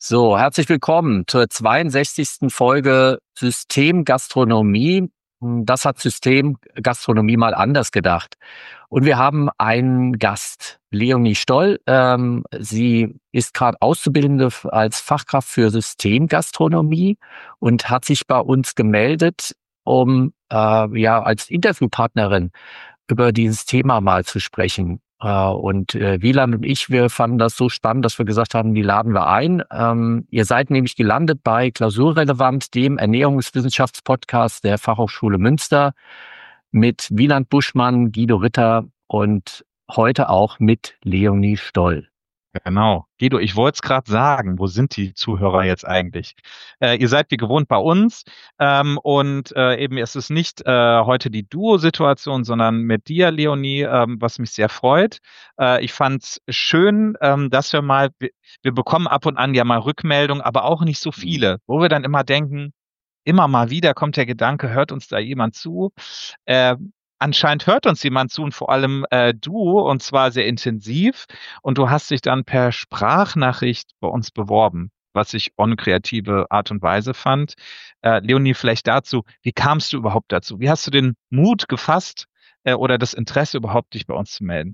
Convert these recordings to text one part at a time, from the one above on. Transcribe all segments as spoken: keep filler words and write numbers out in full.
So, herzlich willkommen zur zweiundsechzigsten Folge Systemgastronomie. Das hat Systemgastronomie mal anders gedacht. Und wir haben einen Gast, Leonie Stoll. Ähm, sie ist gerade Auszubildende f- als Fachkraft für Systemgastronomie und hat sich bei uns gemeldet, um äh, ja als Interviewpartnerin über dieses Thema mal zu sprechen. Äh, und äh, Wieland und ich, wir fanden das so spannend, dass wir gesagt haben, die laden wir ein. Ähm, ihr seid nämlich gelandet bei Klausurrelevant, dem Ernährungswissenschaftspodcast der Fachhochschule Münster mit Wieland Buschmann, Guido Ritter und heute auch mit Leonie Stoll. Genau. Guido, ich wollte es gerade sagen, wo sind die Zuhörer jetzt eigentlich? Äh, ihr seid wie gewohnt bei uns ähm, und äh, eben es ist nicht äh, heute die Duo-Situation, sondern mit dir, Leonie, ähm, was mich sehr freut. Äh, ich fand es schön, ähm, dass wir mal, wir, wir bekommen ab und an ja mal Rückmeldungen, aber auch nicht so viele, wo wir dann immer denken, immer mal wieder kommt der Gedanke, hört uns da jemand zu? Äh, Anscheinend hört uns jemand zu und vor allem äh, du, und zwar sehr intensiv. Und du hast dich dann per Sprachnachricht bei uns beworben, was ich on kreative Art und Weise fand. Äh, Leonie, vielleicht dazu, wie kamst du überhaupt dazu? Wie hast du den Mut gefasst äh, oder das Interesse überhaupt, dich bei uns zu melden?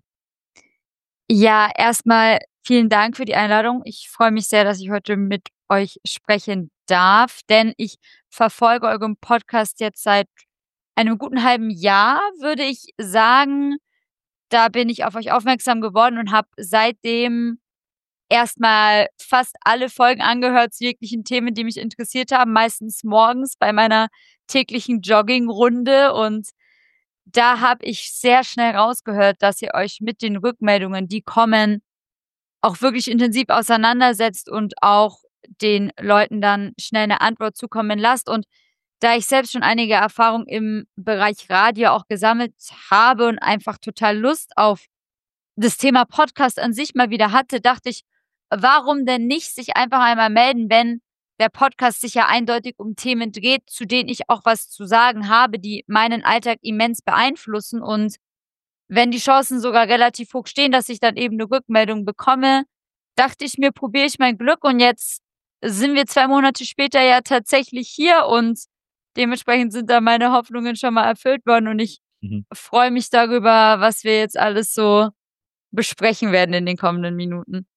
Ja, erstmal vielen Dank für die Einladung. Ich freue mich sehr, dass ich heute mit euch sprechen darf, denn ich verfolge euren Podcast jetzt seit einem guten halben Jahr, würde ich sagen. Da bin ich auf euch aufmerksam geworden und habe seitdem erstmal fast alle Folgen angehört zu jeglichen Themen, die mich interessiert haben, meistens morgens bei meiner täglichen Joggingrunde. Und da habe ich sehr schnell rausgehört, dass ihr euch mit den Rückmeldungen, die kommen, auch wirklich intensiv auseinandersetzt und auch den Leuten dann schnell eine Antwort zukommen lasst. Und da ich selbst schon einige Erfahrung im Bereich Radio auch gesammelt habe und einfach total Lust auf das Thema Podcast an sich mal wieder hatte, dachte ich, warum denn nicht sich einfach einmal melden, wenn der Podcast sich ja eindeutig um Themen dreht, zu denen ich auch was zu sagen habe, die meinen Alltag immens beeinflussen. Und wenn die Chancen sogar relativ hoch stehen, dass ich dann eben eine Rückmeldung bekomme, dachte ich mir, probiere ich mein Glück. Und jetzt sind wir zwei Monate später ja tatsächlich hier und dementsprechend sind da meine Hoffnungen schon mal erfüllt worden und ich Mhm. freue mich darüber, was wir jetzt alles so besprechen werden in den kommenden Minuten.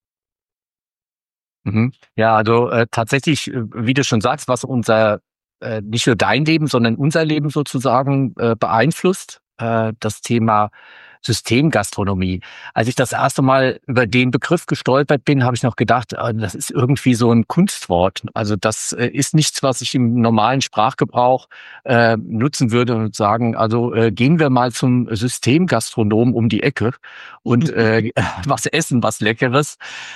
Mhm. Ja, also äh, tatsächlich, äh, wie du schon sagst, was unser, äh, nicht nur dein Leben, sondern unser Leben sozusagen äh, beeinflusst, äh, das Thema Systemgastronomie. Als ich das erste Mal über den Begriff gestolpert bin, habe ich noch gedacht, äh, das ist irgendwie so ein Kunstwort. Also das äh, ist nichts, was ich im normalen Sprachgebrauch äh, nutzen würde und sagen, also äh, gehen wir mal zum Systemgastronom um die Ecke und äh, was essen, was Leckeres.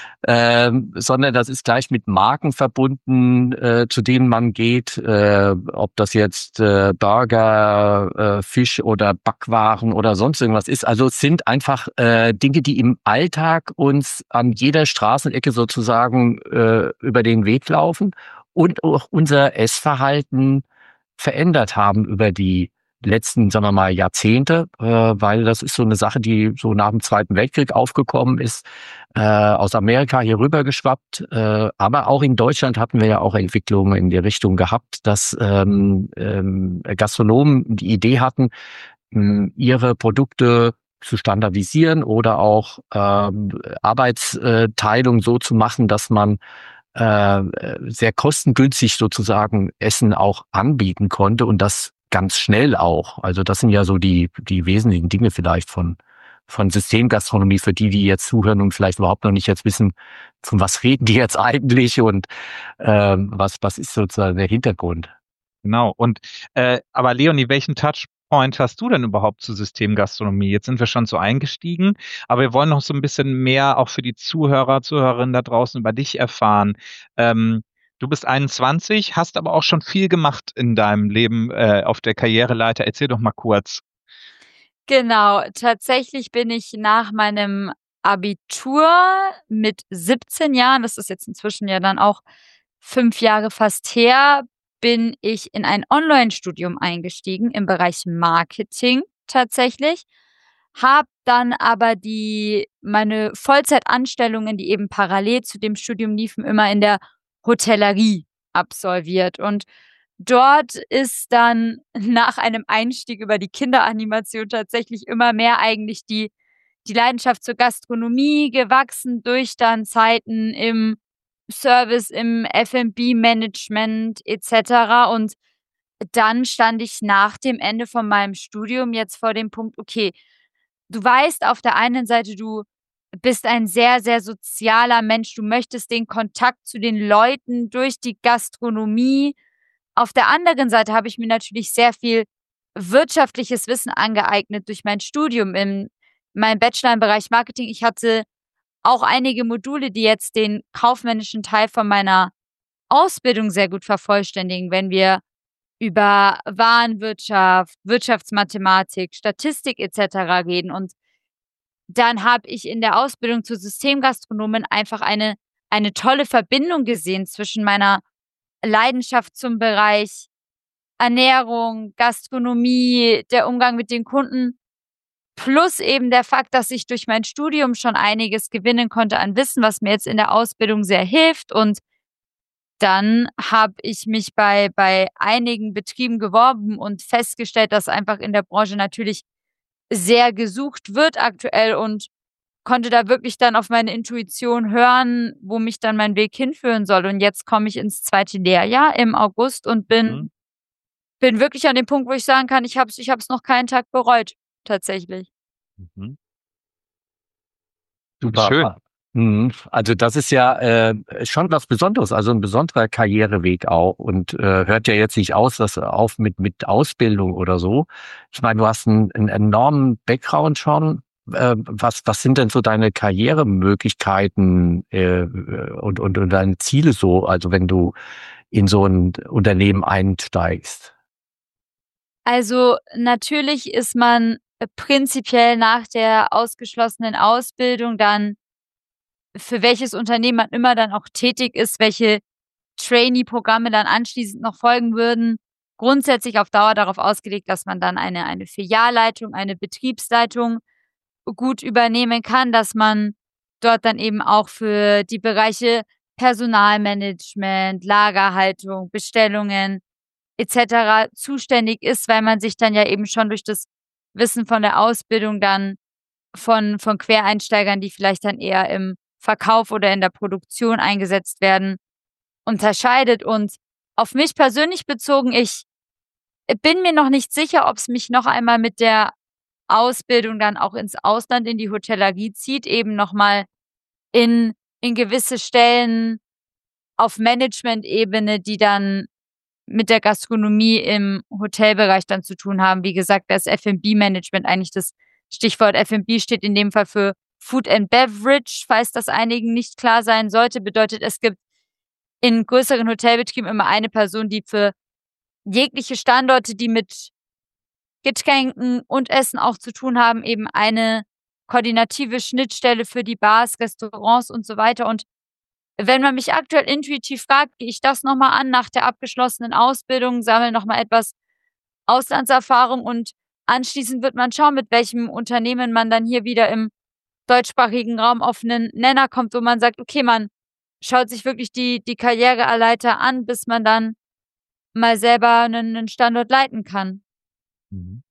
Ähm, sondern das ist gleich mit Marken verbunden, äh, zu denen man geht, äh, ob das jetzt äh, Burger, äh, Fisch oder Backwaren oder sonst irgendwas ist. Also es sind einfach äh, Dinge, die im Alltag uns an jeder Straßenecke sozusagen äh, über den Weg laufen und auch unser Essverhalten verändert haben über die letzten, sagen wir mal, Jahrzehnte, äh, weil das ist so eine Sache, die so nach dem Zweiten Weltkrieg aufgekommen ist, äh, aus Amerika hier rüber geschwappt. Äh, aber auch in Deutschland hatten wir ja auch Entwicklungen in die Richtung gehabt, dass ähm, ähm, Gastronomen die Idee hatten, mh, ihre Produkte zu standardisieren oder auch ähm, Arbeitsteilung so zu machen, dass man äh, sehr kostengünstig sozusagen Essen auch anbieten konnte und das ganz schnell auch. Also das sind ja so die, die wesentlichen Dinge vielleicht von, von Systemgastronomie für die, die jetzt zuhören und vielleicht überhaupt noch nicht jetzt wissen, von was reden die jetzt eigentlich und ähm, was, was ist sozusagen der Hintergrund. Genau. Und äh, aber Leonie, welchen Touchpoint hast du denn überhaupt zur Systemgastronomie? Jetzt sind wir schon so eingestiegen, aber wir wollen noch so ein bisschen mehr auch für die Zuhörer, Zuhörerinnen da draußen über dich erfahren. Ähm, Du bist einundzwanzig, hast aber auch schon viel gemacht in deinem Leben äh, auf der Karriereleiter. Erzähl doch mal kurz. Genau, tatsächlich bin ich nach meinem Abitur mit siebzehn Jahren, das ist jetzt inzwischen ja dann auch fünf Jahre fast her, bin ich in ein Online-Studium eingestiegen im Bereich Marketing tatsächlich, habe dann aber die meine Vollzeitanstellungen, die eben parallel zu dem Studium liefen, immer in der Hotellerie absolviert. Und dort ist dann nach einem Einstieg über die Kinderanimation tatsächlich immer mehr eigentlich die, die Leidenschaft zur Gastronomie gewachsen durch dann Zeiten im Service, im F und B-Management et cetera. Und dann stand ich nach dem Ende von meinem Studium jetzt vor dem Punkt, okay, du weißt auf der einen Seite, du bist ein sehr, sehr sozialer Mensch. Du möchtest den Kontakt zu den Leuten durch die Gastronomie. Auf der anderen Seite habe ich mir natürlich sehr viel wirtschaftliches Wissen angeeignet durch mein Studium in meinem Bachelor im Bereich Marketing. Ich hatte auch einige Module, die jetzt den kaufmännischen Teil von meiner Ausbildung sehr gut vervollständigen, wenn wir über Warenwirtschaft, Wirtschaftsmathematik, Statistik et cetera reden. Und dann habe ich in der Ausbildung zur Systemgastronomin einfach eine, eine tolle Verbindung gesehen zwischen meiner Leidenschaft zum Bereich Ernährung, Gastronomie, der Umgang mit den Kunden, plus eben der Fakt, dass ich durch mein Studium schon einiges gewinnen konnte an Wissen, was mir jetzt in der Ausbildung sehr hilft. Und dann habe ich mich bei, bei einigen Betrieben geworben und festgestellt, dass einfach in der Branche natürlich sehr gesucht wird aktuell und konnte da wirklich dann auf meine Intuition hören, wo mich dann mein Weg hinführen soll. Und jetzt komme ich ins zweite Lehrjahr im August und bin, Mhm. bin wirklich an dem Punkt, wo ich sagen kann, ich habe es ich hab's noch keinen Tag bereut, tatsächlich. Mhm. Super. Schön. Mhm. Also das ist ja äh, schon was Besonderes, also ein besonderer Karriereweg auch und äh, hört ja jetzt nicht aus, dass auf mit mit Ausbildung oder so. Ich meine, du hast einen, einen enormen Background schon. Äh, was was sind denn so deine Karrieremöglichkeiten äh, und, und und deine Ziele so? Also wenn du in so ein Unternehmen einsteigst. Also natürlich ist man äh, prinzipiell nach der ausgeschlossenen Ausbildung dann, für welches Unternehmen man immer dann auch tätig ist, welche Trainee-Programme dann anschließend noch folgen würden, grundsätzlich auf Dauer darauf ausgelegt, dass man dann eine, eine Filialleitung, eine Betriebsleitung gut übernehmen kann, dass man dort dann eben auch für die Bereiche Personalmanagement, Lagerhaltung, Bestellungen et cetera zuständig ist, weil man sich dann ja eben schon durch das Wissen von der Ausbildung dann von, von Quereinsteigern, die vielleicht dann eher im Verkauf oder in der Produktion eingesetzt werden, unterscheidet. Und auf mich persönlich bezogen, ich bin mir noch nicht sicher, ob es mich noch einmal mit der Ausbildung dann auch ins Ausland in die Hotellerie zieht, eben nochmal in, in gewisse Stellen auf Management-Ebene, die dann mit der Gastronomie im Hotelbereich dann zu tun haben. Wie gesagt, das F und B-Management, eigentlich das Stichwort F und B steht in dem Fall für Food and Beverage, falls das einigen nicht klar sein sollte, bedeutet, es gibt in größeren Hotelbetrieben immer eine Person, die für jegliche Standorte, die mit Getränken und Essen auch zu tun haben, eben eine koordinative Schnittstelle für die Bars, Restaurants und so weiter. Und wenn man mich aktuell intuitiv fragt, gehe ich das nochmal an nach der abgeschlossenen Ausbildung, sammle nochmal etwas Auslandserfahrung und anschließend wird man schauen, mit welchem Unternehmen man dann hier wieder im deutschsprachigen Raum auf einen Nenner kommt, wo man sagt, okay, man schaut sich wirklich die, die Karriereleiter an, bis man dann mal selber einen, einen Standort leiten kann. Mhm.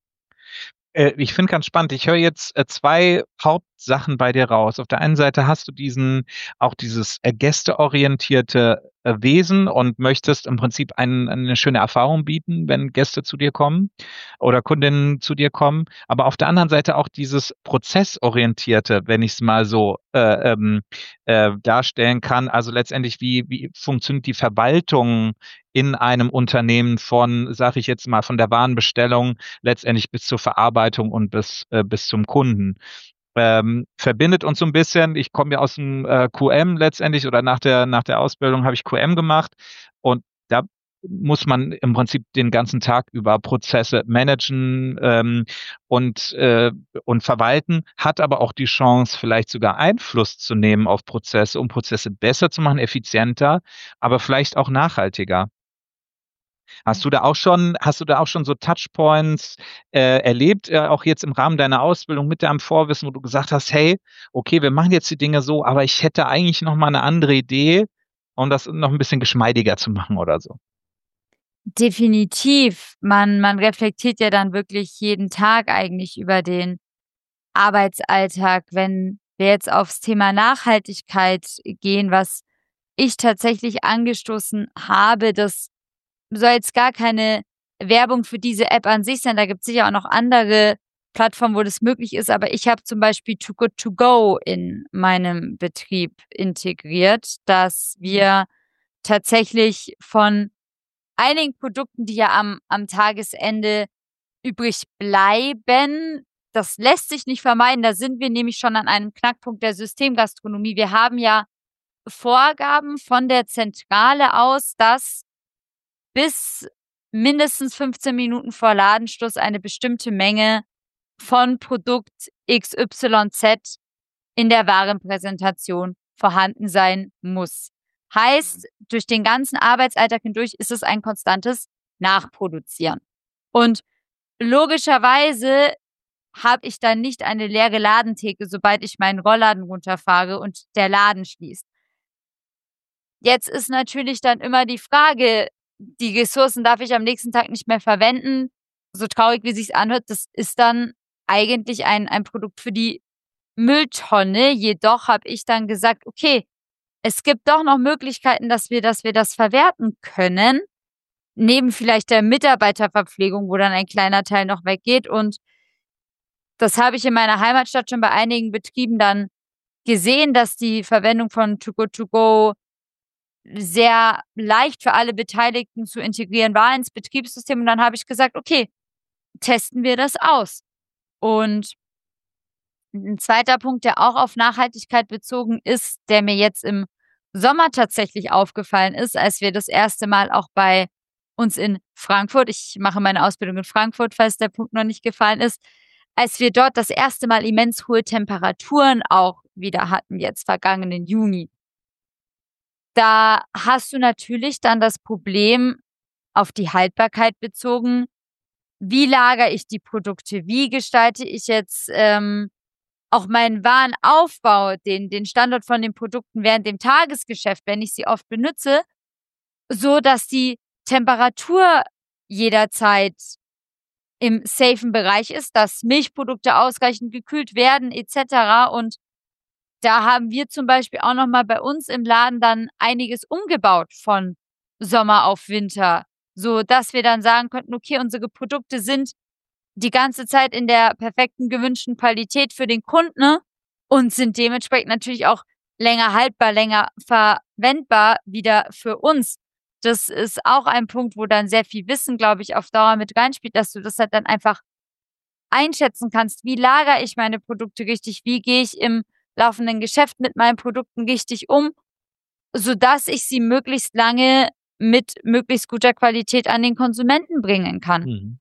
Äh, ich finde ganz spannend. Ich höre jetzt äh, zwei Hauptsachen bei dir raus. Auf der einen Seite hast du diesen, auch dieses äh, gästeorientierte äh, Wesen und möchtest im Prinzip ein, eine schöne Erfahrung bieten, wenn Gäste zu dir kommen oder Kundinnen zu dir kommen. Aber auf der anderen Seite auch dieses prozessorientierte, wenn ich es mal so äh, ähm, äh, darstellen kann. Also letztendlich, wie, wie funktioniert die Verwaltung in einem Unternehmen von, sage ich jetzt mal, von der Warenbestellung letztendlich bis zur Verarbeitung und bis, äh, bis zum Kunden. Ähm, verbindet uns so ein bisschen. Ich komme ja aus dem äh, Q M letztendlich oder nach der, nach der Ausbildung habe ich Q M gemacht und da muss man im Prinzip den ganzen Tag über Prozesse managen ähm, und, äh, und verwalten, hat aber auch die Chance, vielleicht sogar Einfluss zu nehmen auf Prozesse, um Prozesse besser zu machen, effizienter, aber vielleicht auch nachhaltiger. Hast du da auch schon, hast du da auch schon so Touchpoints äh, erlebt, äh, auch jetzt im Rahmen deiner Ausbildung mit deinem Vorwissen, wo du gesagt hast, hey, okay, wir machen jetzt die Dinge so, aber ich hätte eigentlich noch mal eine andere Idee, um das noch ein bisschen geschmeidiger zu machen oder so? Definitiv. Man, man reflektiert ja dann wirklich jeden Tag eigentlich über den Arbeitsalltag. Wenn wir jetzt aufs Thema Nachhaltigkeit gehen, was ich tatsächlich angestoßen habe, das soll jetzt gar keine Werbung für diese App an sich sein. Da gibt es sicher auch noch andere Plattformen, wo das möglich ist. Aber ich habe zum Beispiel Too Good To Go in meinem Betrieb integriert, dass wir tatsächlich von einigen Produkten, die ja am, am Tagesende übrig bleiben, das lässt sich nicht vermeiden. Da sind wir nämlich schon an einem Knackpunkt der Systemgastronomie. Wir haben ja Vorgaben von der Zentrale aus, dass bis mindestens fünfzehn Minuten vor Ladenschluss eine bestimmte Menge von Produkt X Y Z in der Warenpräsentation vorhanden sein muss. Heißt, durch den ganzen Arbeitsalltag hindurch ist es ein konstantes Nachproduzieren. Und logischerweise habe ich dann nicht eine leere Ladentheke, sobald ich meinen Rollladen runterfahre und der Laden schließt. Jetzt ist natürlich dann immer die Frage, die Ressourcen darf ich am nächsten Tag nicht mehr verwenden. So traurig, wie sich's anhört, das ist dann eigentlich ein, ein Produkt für die Mülltonne. Jedoch habe ich dann gesagt, okay, es gibt doch noch Möglichkeiten, dass wir, dass wir das verwerten können. Neben vielleicht der Mitarbeiterverpflegung, wo dann ein kleiner Teil noch weggeht. Und das habe ich in meiner Heimatstadt schon bei einigen Betrieben dann gesehen, dass die Verwendung von Too Good To Go sehr leicht für alle Beteiligten zu integrieren war ins Betriebssystem. Und dann habe ich gesagt, okay, testen wir das aus. Und ein zweiter Punkt, der auch auf Nachhaltigkeit bezogen ist, der mir jetzt im Sommer tatsächlich aufgefallen ist, als wir das erste Mal auch bei uns in Frankfurt, ich mache meine Ausbildung in Frankfurt, falls der Punkt noch nicht gefallen ist, als wir dort das erste Mal immens hohe Temperaturen auch wieder hatten, jetzt vergangenen Juni. Da hast du natürlich dann das Problem auf die Haltbarkeit bezogen. Wie lagere ich die Produkte? Wie gestalte ich jetzt ähm, auch meinen Warenaufbau, den, den Standort von den Produkten während dem Tagesgeschäft, wenn ich sie oft benutze, so dass die Temperatur jederzeit im safen Bereich ist, dass Milchprodukte ausreichend gekühlt werden et cetera. Und da haben wir zum Beispiel auch nochmal bei uns im Laden dann einiges umgebaut von Sommer auf Winter, so dass wir dann sagen könnten, okay, unsere Produkte sind die ganze Zeit in der perfekten gewünschten Qualität für den Kunden und sind dementsprechend natürlich auch länger haltbar, länger verwendbar wieder für uns. Das ist auch ein Punkt, wo dann sehr viel Wissen, glaube ich, auf Dauer mit reinspielt, dass du das halt dann einfach einschätzen kannst. Wie lagere ich meine Produkte richtig? Wie gehe ich im laufenden Geschäft mit meinen Produkten richtig um, sodass ich sie möglichst lange mit möglichst guter Qualität an den Konsumenten bringen kann. Mhm.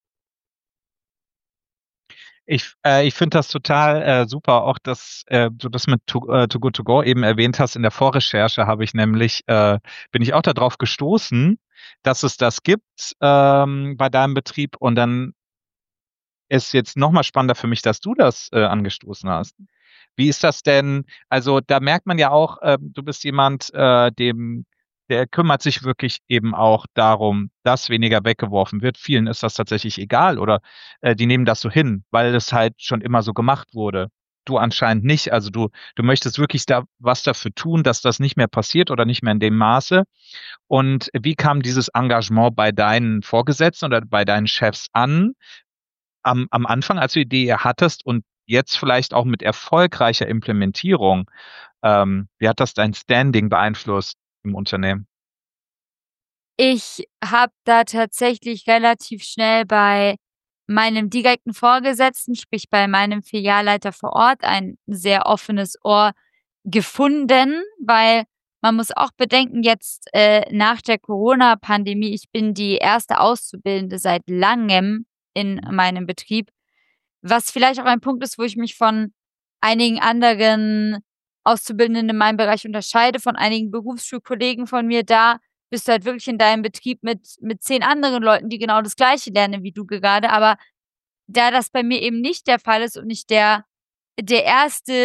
Ich, äh, ich finde das total äh, super, auch dass äh, du das mit Too, äh, Too Good To Go eben erwähnt hast. In der Vorrecherche habe ich nämlich, äh, bin ich auch darauf gestoßen, dass es das gibt ähm, bei deinem Betrieb. Und dann ist jetzt nochmal spannender für mich, dass du das äh, angestoßen hast. Wie ist das denn? Also da merkt man ja auch, äh, du bist jemand, äh, dem, der kümmert sich wirklich eben auch darum, dass weniger weggeworfen wird. Vielen ist das tatsächlich egal oder äh, die nehmen das so hin, weil es halt schon immer so gemacht wurde. Du anscheinend nicht. Also du, du möchtest wirklich da was dafür tun, dass das nicht mehr passiert oder nicht mehr in dem Maße. Und wie kam dieses Engagement bei deinen Vorgesetzten oder bei deinen Chefs an? Am, am Anfang, als du die Idee hattest und jetzt vielleicht auch mit erfolgreicher Implementierung, ähm, wie hat das dein Standing beeinflusst im Unternehmen? Ich habe da tatsächlich relativ schnell bei meinem direkten Vorgesetzten, sprich bei meinem Filialleiter vor Ort, ein sehr offenes Ohr gefunden, weil man muss auch bedenken, jetzt äh, nach der Corona-Pandemie, ich bin die erste Auszubildende seit langem in meinem Betrieb, was vielleicht auch ein Punkt ist, wo ich mich von einigen anderen Auszubildenden in meinem Bereich unterscheide, von einigen Berufsschulkollegen von mir. Da bist du halt wirklich in deinem Betrieb mit, mit zehn anderen Leuten, die genau das Gleiche lernen wie du gerade. Aber da das bei mir eben nicht der Fall ist und ich der, der erste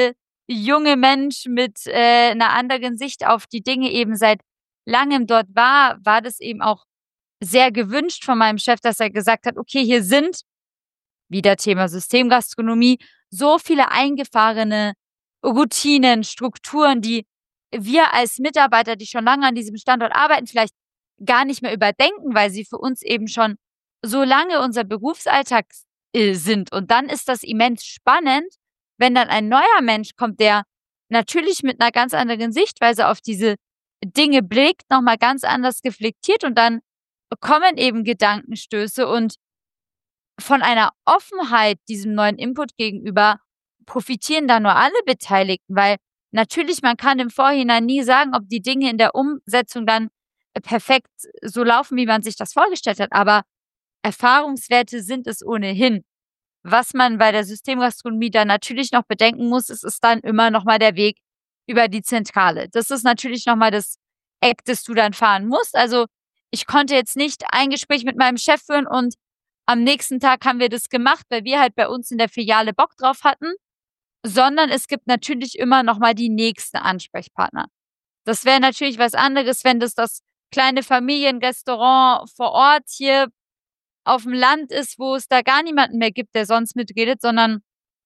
junge Mensch mit äh, einer anderen Sicht auf die Dinge eben seit langem dort war, war das eben auch sehr gewünscht von meinem Chef, dass er gesagt hat, okay, hier sind, wieder Thema Systemgastronomie, so viele eingefahrene Routinen, Strukturen, die wir als Mitarbeiter, die schon lange an diesem Standort arbeiten, vielleicht gar nicht mehr überdenken, weil sie für uns eben schon so lange unser Berufsalltag äh, sind. Und dann ist das immens spannend, wenn dann ein neuer Mensch kommt, der natürlich mit einer ganz anderen Sichtweise auf diese Dinge blickt, nochmal ganz anders reflektiert und dann kommen eben Gedankenstöße und von einer Offenheit diesem neuen Input gegenüber profitieren da nur alle Beteiligten, weil natürlich, man kann im Vorhinein nie sagen, ob die Dinge in der Umsetzung dann äh, perfekt so laufen, wie man sich das vorgestellt hat, aber Erfahrungswerte sind es ohnehin. Was man bei der Systemgastronomie dann natürlich noch bedenken muss, ist, ist dann immer noch mal der Weg über die Zentrale. Das ist natürlich noch mal das Eck, das du dann fahren musst. Also, ich konnte jetzt nicht ein Gespräch mit meinem Chef führen und am nächsten Tag haben wir das gemacht, weil wir halt bei uns in der Filiale Bock drauf hatten, sondern es gibt natürlich immer noch mal die nächsten Ansprechpartner. Das wäre natürlich was anderes, wenn das das kleine Familienrestaurant vor Ort hier auf dem Land ist, wo es da gar niemanden mehr gibt, der sonst mitredet, sondern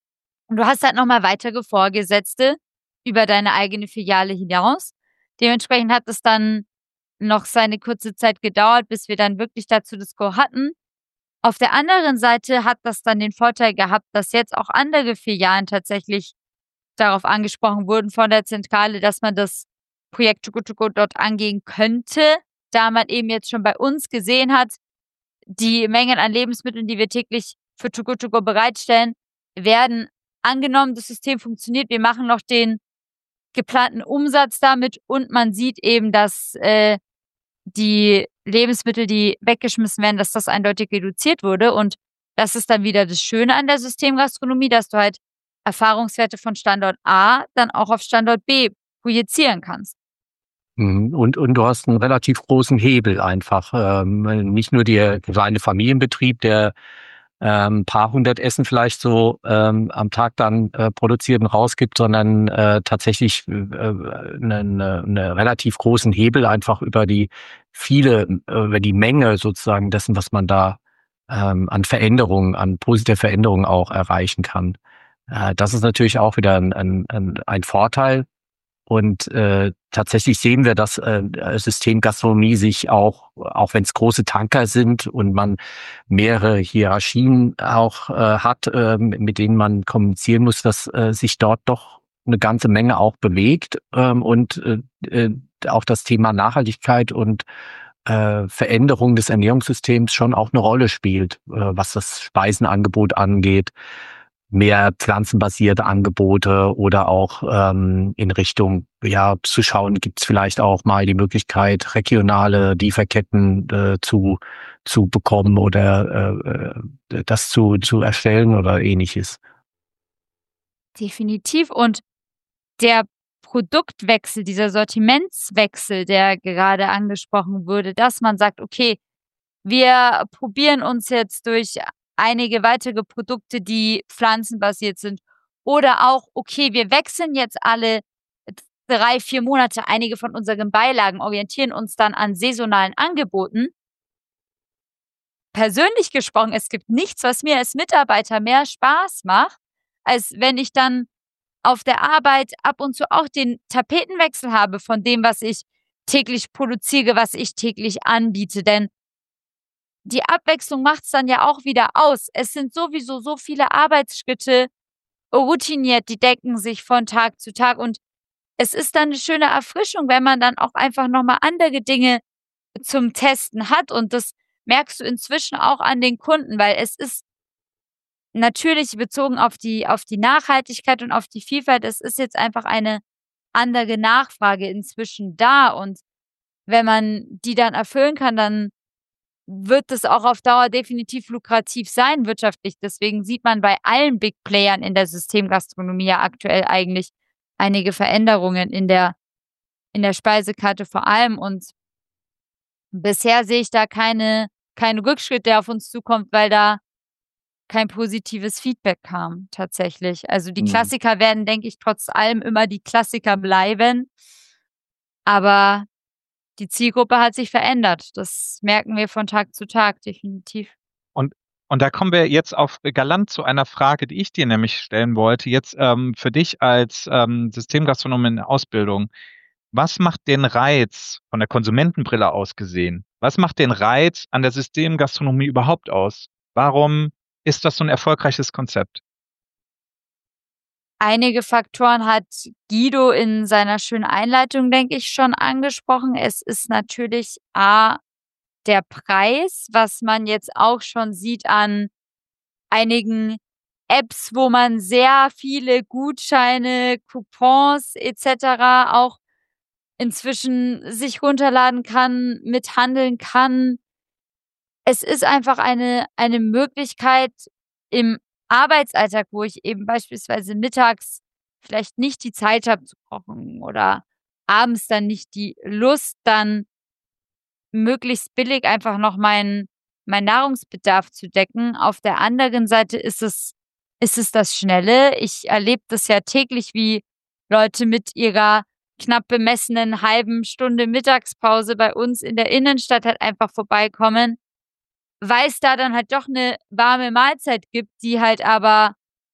du hast halt noch mal weitere Vorgesetzte über deine eigene Filiale hinaus. Dementsprechend hat es dann noch seine kurze Zeit gedauert, bis wir dann wirklich dazu das Go hatten. Auf der anderen Seite hat das dann den Vorteil gehabt, dass jetzt auch andere Filialen tatsächlich darauf angesprochen wurden von der Zentrale, dass man das Projekt Too Good To Go dort angehen könnte, da man eben jetzt schon bei uns gesehen hat, die Mengen an Lebensmitteln, die wir täglich für Too Good To Go bereitstellen, werden angenommen, das System funktioniert, wir machen noch den geplanten Umsatz damit und man sieht eben, dass äh, die Lebensmittel, die weggeschmissen werden, dass das eindeutig reduziert wurde. Und das ist dann wieder das Schöne an der Systemgastronomie, dass du halt Erfahrungswerte von Standort A dann auch auf Standort B projizieren kannst. Mhm. Und, und du hast einen relativ großen Hebel einfach. Ähm, nicht nur der kleine Familienbetrieb, der ähm, ein paar hundert Essen vielleicht so ähm, am Tag dann äh, produziert und rausgibt, sondern äh, tatsächlich äh, einen eine relativ großen Hebel einfach über die viele, äh, über die Menge sozusagen dessen, was man da ähm, an Veränderungen, an positive Veränderungen auch erreichen kann. Äh, das ist natürlich auch wieder ein, ein, ein, ein Vorteil. Und äh, tatsächlich sehen wir, dass äh, Systemgastronomie sich auch, auch wenn es große Tanker sind und man mehrere Hierarchien auch äh, hat, äh, mit denen man kommunizieren muss, dass äh, sich dort doch eine ganze Menge auch bewegt ähm, und äh, äh, auch das Thema Nachhaltigkeit und äh, Veränderung des Ernährungssystems schon auch eine Rolle spielt, äh, was das Speisenangebot angeht. Mehr pflanzenbasierte Angebote oder auch ähm, in Richtung, ja, zu schauen, gibt es vielleicht auch mal die Möglichkeit, regionale Lieferketten äh, zu zu bekommen oder äh, das zu zu erstellen oder ähnliches. Definitiv. Und der Produktwechsel, dieser Sortimentswechsel, der gerade angesprochen wurde, dass man sagt, okay, wir probieren uns jetzt durch einige weitere Produkte, die pflanzenbasiert sind. Oder auch, okay, wir wechseln jetzt alle drei, vier Monate einige von unseren Beilagen, orientieren uns dann an saisonalen Angeboten. Persönlich gesprochen, es gibt nichts, was mir als Mitarbeiter mehr Spaß macht, als wenn ich dann auf der Arbeit ab und zu auch den Tapetenwechsel habe von dem, was ich täglich produziere, was ich täglich anbiete. Denn die Abwechslung macht's dann ja auch wieder aus. Es sind sowieso so viele Arbeitsschritte routiniert, die decken sich von Tag zu Tag und es ist dann 'ne schöne Erfrischung, wenn man dann auch einfach noch mal andere Dinge zum Testen hat und das merkst du inzwischen auch an den Kunden, weil es ist natürlich bezogen auf die auf die Nachhaltigkeit und auf die Vielfalt, es ist jetzt einfach eine andere Nachfrage inzwischen da und wenn man die dann erfüllen kann, dann wird es auch auf Dauer definitiv lukrativ sein wirtschaftlich. Deswegen sieht man bei allen Big Playern in der Systemgastronomie ja aktuell eigentlich einige Veränderungen in der in der Speisekarte vor allem und bisher sehe ich da keine keinen Rückschritt, der auf uns zukommt, weil da kein positives Feedback kam, tatsächlich. Also die Mhm. Klassiker werden, denke ich, trotz allem immer die Klassiker bleiben. Aber die Zielgruppe hat sich verändert. Das merken wir von Tag zu Tag, definitiv. Und, und da kommen wir jetzt auf galant zu einer Frage, die ich dir nämlich stellen wollte. Jetzt ähm, für dich als ähm, Systemgastronom in Ausbildung. Was macht den Reiz von der Konsumentenbrille aus gesehen? Was macht den Reiz an der Systemgastronomie überhaupt aus? Warum ist das so ein erfolgreiches Konzept? Einige Faktoren hat Guido in seiner schönen Einleitung, denke ich, schon angesprochen. Es ist natürlich A, der Preis, was man jetzt auch schon sieht an einigen Apps, wo man sehr viele Gutscheine, Coupons et cetera auch inzwischen sich runterladen kann, mithandeln kann. Es ist einfach eine eine Möglichkeit im Arbeitsalltag, wo ich eben beispielsweise mittags vielleicht nicht die Zeit habe zu kochen oder abends dann nicht die Lust, dann möglichst billig einfach noch meinen meinen Nahrungsbedarf zu decken. Auf der anderen Seite ist es ist es das Schnelle. Ich erlebe das ja täglich, wie Leute mit ihrer knapp bemessenen halben Stunde Mittagspause bei uns in der Innenstadt halt einfach vorbeikommen, weil es da dann halt doch eine warme Mahlzeit gibt, die halt aber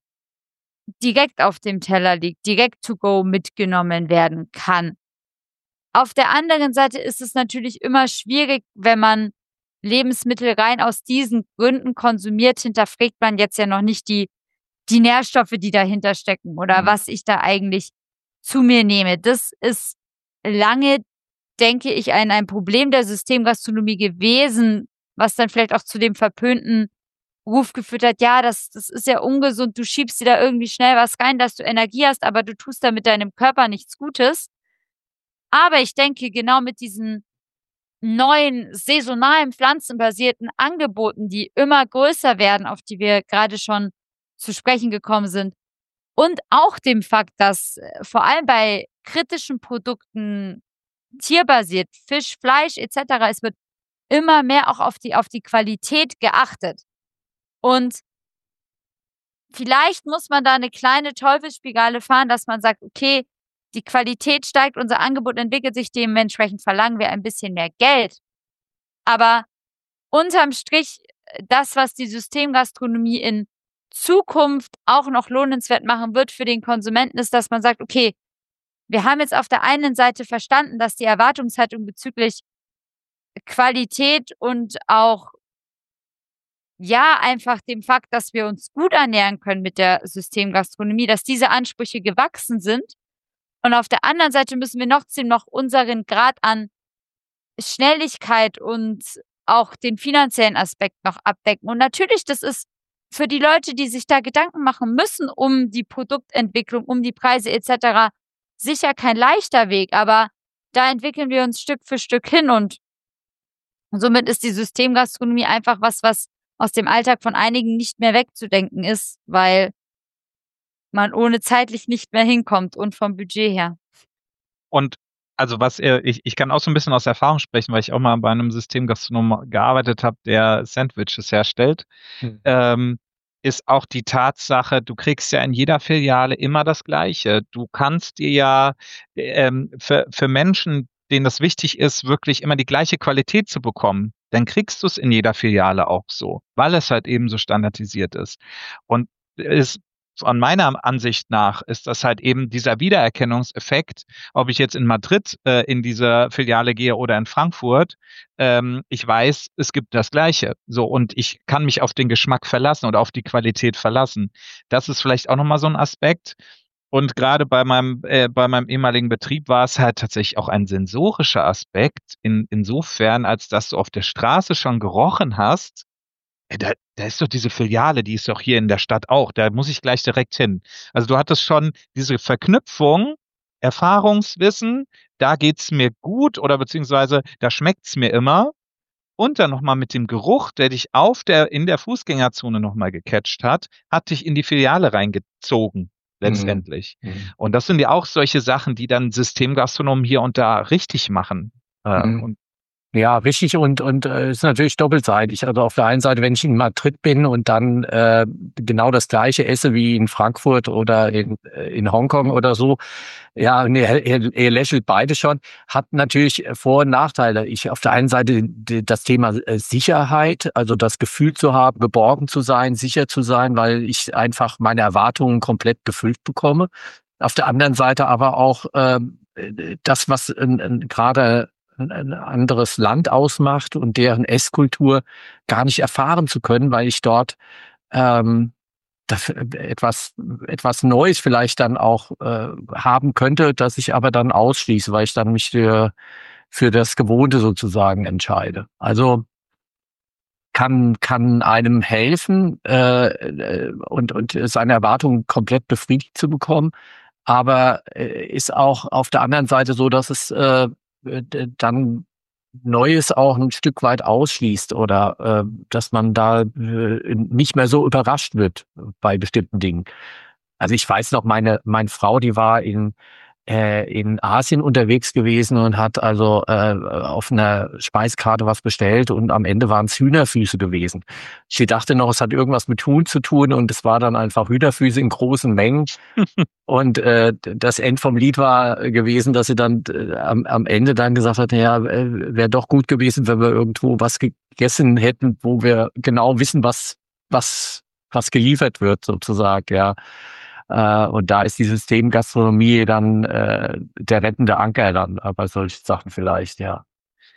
direkt auf dem Teller liegt, direkt to go mitgenommen werden kann. Auf der anderen Seite ist es natürlich immer schwierig, wenn man Lebensmittel rein aus diesen Gründen konsumiert, hinterfragt man jetzt ja noch nicht die die Nährstoffe, die dahinter stecken oder Mhm. was ich da eigentlich zu mir nehme. Das ist lange, denke ich, ein ein Problem der Systemgastronomie gewesen, was dann vielleicht auch zu dem verpönten Ruf geführt hat, ja, das das ist ja ungesund, du schiebst dir da irgendwie schnell was rein, dass du Energie hast, aber du tust damit deinem Körper nichts Gutes. Aber ich denke, genau mit diesen neuen saisonalen pflanzenbasierten Angeboten, die immer größer werden, auf die wir gerade schon zu sprechen gekommen sind, und auch dem Fakt, dass äh, vor allem bei kritischen Produkten, tierbasiert, Fisch, Fleisch et cetera, es wird immer mehr auch auf die auf die Qualität geachtet. Und vielleicht muss man da eine kleine Teufelsspirale fahren, dass man sagt: „Okay, die Qualität steigt, unser Angebot entwickelt sich, dementsprechend verlangen wir ein bisschen mehr Geld." Aber unterm Strich, äh, das, was die Systemgastronomie in Zukunft auch noch lohnenswert machen wird für den Konsumenten, ist, dass man sagt: „Okay, wir haben jetzt auf der einen Seite verstanden, dass die Erwartungshaltung bezüglich Qualität und auch, ja, einfach dem Fakt, dass wir uns gut ernähren können mit der Systemgastronomie, dass diese Ansprüche gewachsen sind. Und auf der anderen Seite müssen wir trotzdem noch unseren Grad an Schnelligkeit und auch den finanziellen Aspekt noch abdecken." Und natürlich, das ist für die Leute, die sich da Gedanken machen müssen um die Produktentwicklung, um die Preise et cetera, sicher kein leichter Weg, aber da entwickeln wir uns Stück für Stück hin und somit ist die Systemgastronomie einfach was, was aus dem Alltag von einigen nicht mehr wegzudenken ist, weil man ohne zeitlich nicht mehr hinkommt und vom Budget her. Und also was er, ich, ich kann auch so ein bisschen aus Erfahrung sprechen, weil ich auch mal bei einem Systemgastronom gearbeitet habe, der Sandwiches herstellt, Mhm. ähm, ist auch die Tatsache, du kriegst ja in jeder Filiale immer das Gleiche. Du kannst dir ja ähm, für, für Menschen, denen das wichtig ist, wirklich immer die gleiche Qualität zu bekommen, dann kriegst du es in jeder Filiale auch so, weil es halt eben so standardisiert ist. Und es an meiner Ansicht nach ist das halt eben dieser Wiedererkennungseffekt, ob ich jetzt in Madrid äh, in diese Filiale gehe oder in Frankfurt. Ähm, ich weiß, es gibt das Gleiche. So, und ich kann mich auf den Geschmack verlassen oder auf die Qualität verlassen. Das ist vielleicht auch nochmal so ein Aspekt. Und gerade bei meinem, äh, bei meinem ehemaligen Betrieb war es halt tatsächlich auch ein sensorischer Aspekt, in, insofern, als dass du auf der Straße schon gerochen hast, Ey, da, da ist doch diese Filiale, die ist doch hier in der Stadt auch. Da muss ich gleich direkt hin. Also du hattest schon diese Verknüpfung, Erfahrungswissen, da geht's mir gut oder beziehungsweise da schmeckt's mir immer. Und dann nochmal mit dem Geruch, der dich auf der, in der Fußgängerzone nochmal gecatcht hat, hat dich in die Filiale reingezogen, letztendlich. Mhm. Und das sind ja auch solche Sachen, die dann Systemgastronomen hier und da richtig machen. Äh, Mhm. und Ja, richtig und und äh, ist natürlich doppelseitig. Also auf der einen Seite, wenn ich in Madrid bin und dann äh, genau das Gleiche esse wie in Frankfurt oder in äh, in Hongkong oder so, ja, nee, er, er er lächelt beide schon, hat natürlich Vor- und Nachteile. Ich auf der einen Seite d- das Thema äh, Sicherheit, also das Gefühl zu haben, geborgen zu sein, sicher zu sein, weil ich einfach meine Erwartungen komplett gefüllt bekomme. Auf der anderen Seite aber auch ähm, äh, das, was äh, äh, gerade ein ein anderes Land ausmacht und deren Esskultur gar nicht erfahren zu können, weil ich dort ähm, das, äh, etwas etwas Neues vielleicht dann auch äh, haben könnte, das ich aber dann ausschließe, weil ich dann mich für für das Gewohnte sozusagen entscheide. Also kann kann einem helfen, äh, äh, und und seine Erwartungen komplett befriedigt zu bekommen, aber äh, ist auch auf der anderen Seite so, dass es äh, d- dann Neues auch ein Stück weit ausschließt oder äh, dass man da äh, nicht mehr so überrascht wird bei bestimmten Dingen. Also ich weiß noch, meine meine Frau, die war in äh, in Asien unterwegs gewesen und hat also äh, auf einer Speiskarte was bestellt und am Ende waren es Hühnerfüße gewesen. Sie dachte noch, es hat irgendwas mit Huhn zu tun und es war dann einfach Hühnerfüße in großen Mengen. Und äh, das End vom Lied war gewesen, dass sie dann äh, am, am Ende dann gesagt hat, ja, äh, wäre doch gut gewesen, wenn wir irgendwo was gegessen hätten, wo wir genau wissen, was was was geliefert wird sozusagen, ja. Äh, und da ist die Systemgastronomie dann äh, der rettende Anker dann äh, bei solchen Sachen vielleicht, ja.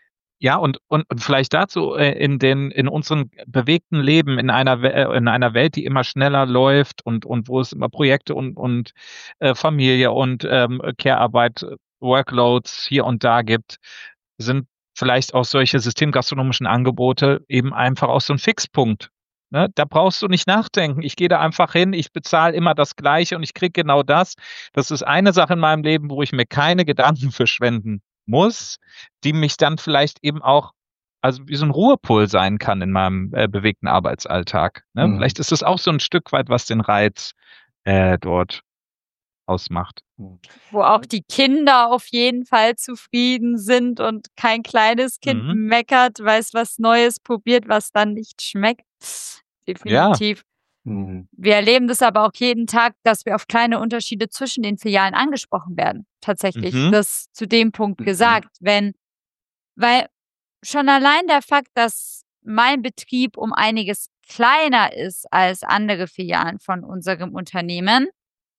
Ja, und, und, und vielleicht dazu äh, in den, in unserem bewegten Leben, in einer, We- äh, in einer Welt, die immer schneller läuft und, und wo es immer Projekte und, und äh, Familie und ähm, Care-Arbeit, äh, Workloads hier und da gibt, sind vielleicht auch solche systemgastronomischen Angebote eben einfach auch so ein Fixpunkt. Ne? Da brauchst du nicht nachdenken. Ich gehe da einfach hin, ich bezahle immer das Gleiche und ich kriege genau das. Das ist eine Sache in meinem Leben, wo ich mir keine Gedanken verschwenden muss, die mich dann vielleicht eben auch, also wie so ein Ruhepol sein kann in meinem äh, bewegten Arbeitsalltag. Ne? Mhm. Vielleicht ist das auch so ein Stück weit, was den Reiz äh, dort ausmacht. Wo auch die Kinder auf jeden Fall zufrieden sind und kein kleines Kind Mhm. meckert, weil es was Neues probiert, was dann nicht schmeckt. Definitiv. Mhm. Wir erleben das aber auch jeden Tag, dass wir auf kleine Unterschiede zwischen den Filialen angesprochen werden. Tatsächlich, Mhm. das zu dem Punkt Mhm. gesagt, wenn, weil schon allein der Fakt, dass mein Betrieb um einiges kleiner ist als andere Filialen von unserem Unternehmen,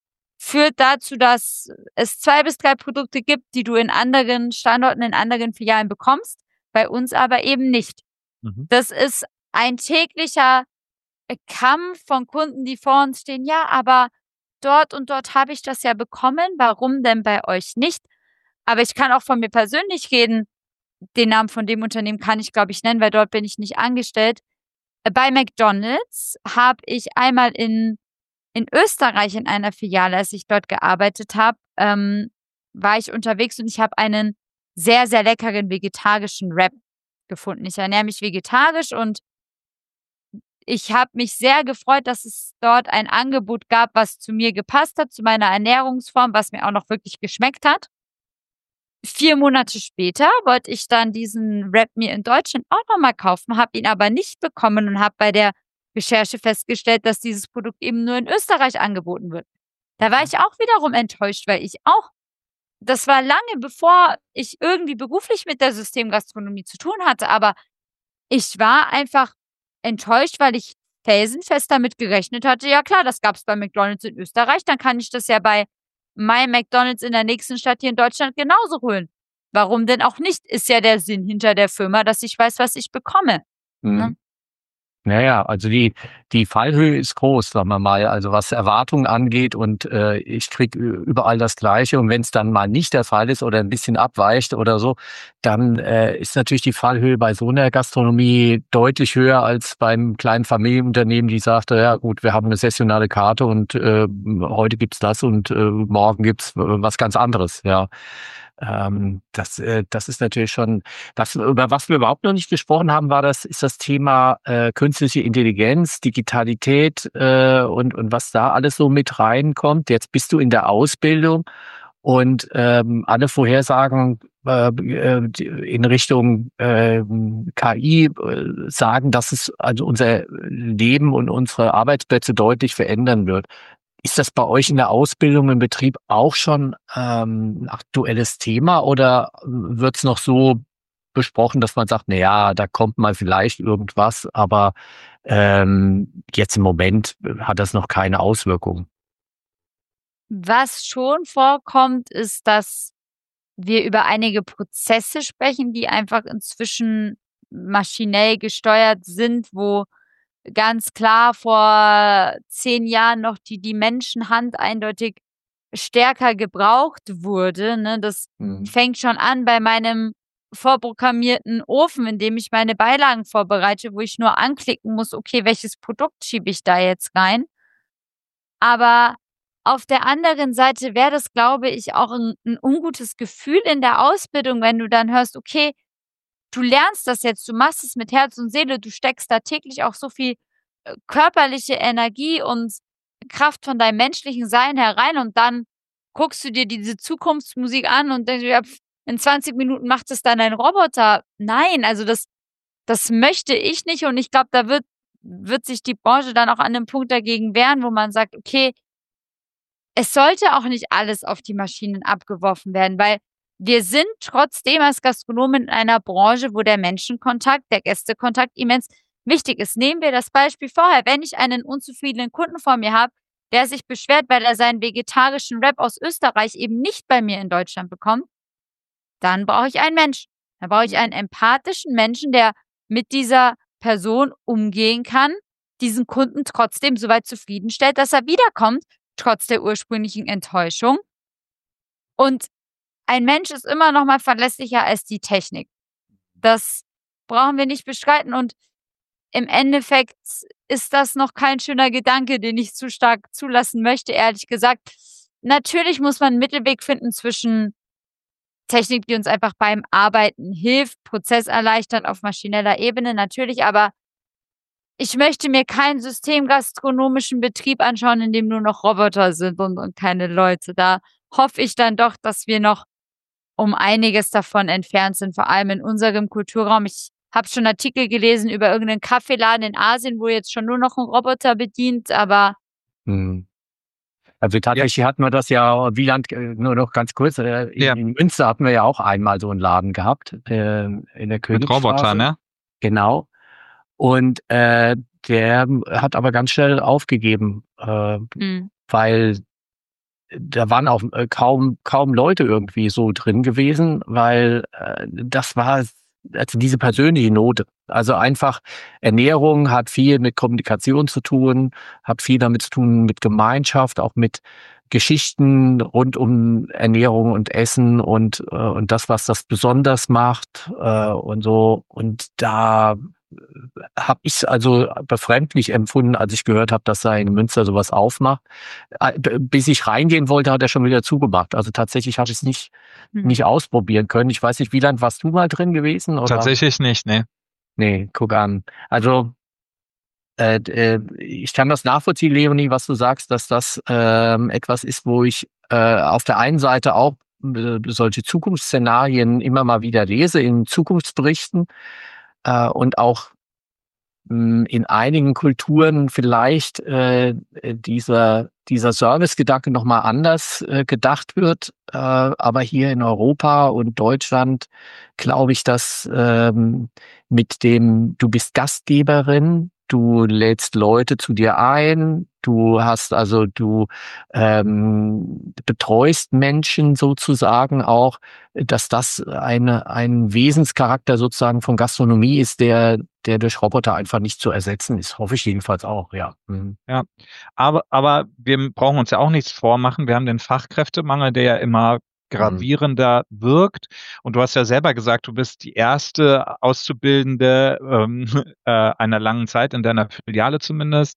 führt dazu, dass es zwei bis drei Produkte gibt, die du in anderen Standorten, in anderen Filialen bekommst, bei uns aber eben nicht. Mhm. Das ist ein täglicher äh, Kampf von Kunden, die vor uns stehen. Ja, aber dort und dort habe ich das ja bekommen. Warum denn bei euch nicht? Aber ich kann auch von mir persönlich reden. Den Namen von dem Unternehmen kann ich, glaube ich, nennen, weil dort bin ich nicht angestellt. Äh, Bei McDonald's habe ich einmal in in Österreich in einer Filiale, als ich dort gearbeitet habe, ähm, war ich unterwegs und ich habe einen sehr, sehr leckeren vegetarischen Wrap gefunden. Ich ernähre mich vegetarisch und ich habe mich sehr gefreut, dass es dort ein Angebot gab, was zu mir gepasst hat, zu meiner Ernährungsform, was mir auch noch wirklich geschmeckt hat. Vier Monate später wollte ich dann diesen Wrap mir in Deutschland auch noch mal kaufen, habe ihn aber nicht bekommen und habe bei der Recherche festgestellt, dass dieses Produkt eben nur in Österreich angeboten wird. Da war ich auch wiederum enttäuscht, weil ich auch das war lange bevor ich irgendwie beruflich mit der Systemgastronomie zu tun hatte, aber ich war einfach enttäuscht, weil ich felsenfest damit gerechnet hatte, ja klar, das gab's bei McDonald's in Österreich, dann kann ich das ja bei meinem McDonald's in der nächsten Stadt hier in Deutschland genauso holen. Warum denn auch nicht? Ist ja der Sinn hinter der Firma, dass ich weiß, was ich bekomme. Ne? Mhm. Ja, ja, also die die Fallhöhe ist groß, sagen wir mal, also was Erwartungen angeht und äh, ich krieg ü- überall das Gleiche und wenn es dann mal nicht der Fall ist oder ein bisschen abweicht oder so, dann äh, ist natürlich die Fallhöhe bei so einer Gastronomie deutlich höher als beim kleinen Familienunternehmen, die sagte, ja gut, wir haben eine sessionale Karte und äh, heute gibt's das und äh, morgen gibt's äh, was ganz anderes, ja. Ähm, das, äh, das ist natürlich schon, was, über was wir überhaupt noch nicht gesprochen haben, war das, ist das Thema äh, künstliche Intelligenz, Digitalität äh, und, und was da alles so mit reinkommt. Jetzt bist du in der Ausbildung Und ähm, alle Vorhersagen äh, in Richtung äh, K I äh, sagen, dass es also unser Leben und unsere Arbeitsplätze deutlich verändern wird. Ist das bei euch in der Ausbildung im Betrieb auch schon ähm, ein aktuelles Thema oder wird es noch so besprochen, dass man sagt, na ja, da kommt mal vielleicht irgendwas, aber ähm, jetzt im Moment hat das noch keine Auswirkungen? Was schon vorkommt, ist, dass wir über einige Prozesse sprechen, die einfach inzwischen maschinell gesteuert sind, wo ganz klar vor zehn Jahren noch die die Menschenhand eindeutig stärker gebraucht wurde, ne? Das Mhm. fängt schon an bei meinem vorprogrammierten Ofen, in dem ich meine Beilagen vorbereite, wo ich nur anklicken muss: „Okay, welches Produkt schiebe ich da jetzt rein?“ Aber auf der anderen Seite wäre das, glaube ich, auch 'n 'n ungutes Gefühl in der Ausbildung, wenn du dann hörst: „Okay, du lernst das jetzt, du machst es mit Herz und Seele, du steckst da täglich auch so viel, äh, körperliche Energie und Kraft von deinem menschlichen Sein herein und dann guckst du dir diese Zukunftsmusik an und denkst dir: „Ja, pf, in zwanzig Minuten macht es dann ein Roboter.“ Nein, also das das möchte ich nicht und ich glaube, da wird wird sich die Branche dann auch an 'nem Punkt dagegen wehren, wo man sagt: „Okay, es sollte auch nicht alles auf die Maschinen abgeworfen werden“, weil wir sind trotzdem als Gastronomen in einer Branche, wo der Menschenkontakt, der Gästekontakt immens wichtig ist. Nehmen wir das Beispiel vorher, wenn ich einen unzufriedenen Kunden vor mir habe, der sich beschwert, weil er seinen vegetarischen Wrap aus Österreich eben nicht bei mir in Deutschland bekommt, dann brauche ich einen Menschen. Dann brauche ich einen empathischen Menschen, der mit dieser Person umgehen kann, diesen Kunden trotzdem so weit zufriedenstellt, dass er wiederkommt, trotz der ursprünglichen Enttäuschung. Und ein Mensch ist immer noch mal verlässlicher als die Technik. Das brauchen wir nicht bestreiten und im Endeffekt ist das noch kein schöner Gedanke, den ich zu stark zulassen möchte, ehrlich gesagt. Natürlich muss man 'n Mittelweg finden zwischen Technik, die uns einfach beim Arbeiten hilft, Prozess erleichtert auf maschineller Ebene, natürlich, aber ich möchte mir keinen systemgastronomischen Betrieb anschauen, in dem nur noch Roboter sind und und keine Leute. Da hoffe ich dann doch, dass wir noch um einiges davon entfernt sind, vor allem in unserem Kulturraum. Ich habe schon Artikel gelesen über irgendeinen Kaffeeladen in Asien, wo jetzt schon nur noch 'n Roboter bedient, aber Mhm. Also Ja. tatsächlich hatten wir das ja, Wieland, äh, nur noch ganz kurz, äh, in Ja. in Münster hatten wir ja auch einmal so 'n Laden gehabt, ähm, in der Mit Roboter, Königstraße. ne? Genau. Und, äh, der hat aber ganz schnell aufgegeben, äh, Mhm. weil da waren auch, äh, kaum kaum Leute irgendwie so drin gewesen, weil, äh, das war also diese persönliche Note. Also einfach Ernährung hat viel mit Kommunikation zu tun, hat viel damit zu tun mit Gemeinschaft, auch mit Geschichten rund um Ernährung und Essen und, äh und das, was das besonders macht, äh, und so. Und da habe ich's also befremdlich empfunden, als ich gehört habe, dass er in Münster so was aufmacht. Äh, b bis ich reingehen wollte, hat er schon wieder zugemacht. Also tatsächlich habe ich's nicht Mhm. nicht ausprobieren können. Ich weiß nicht, Wieland, warst du mal drin gewesen, oder? Tatsächlich nicht, ne. Ne, guck an. Also, äh, d äh, ich kann das nachvollziehen, Leonie, was du sagst, dass das, ähm, etwas ist, wo ich, äh, auf der einen Seite auch, äh, solche Zukunftsszenarien immer mal wieder lese in Zukunftsberichten, äh, und auch hm, in einigen Kulturen vielleicht, äh, äh, dieser dieser Servicegedanke noch mal anders, äh, gedacht wird. Äh, aber hier in Europa und Deutschland glaube ich, dass, ähm, mit dem du bist Gastgeberin, du lädst Leute zu dir ein, du hast also du, ähm, betreust Menschen sozusagen auch, dass das eine ein Wesenscharakter sozusagen von Gastronomie ist, der der durch Roboter einfach nicht zu ersetzen ist. Hoffe ich jedenfalls auch, ja. Mhm. Ja, aber aber wir brauchen uns ja auch nichts vormachen. Wir haben den Fachkräftemangel, der ja immer Mhm. gravierender wirkt. Und du hast ja selber gesagt, du bist die erste Auszubildende, ähm, äh, einer langen Zeit in deiner Filiale zumindest.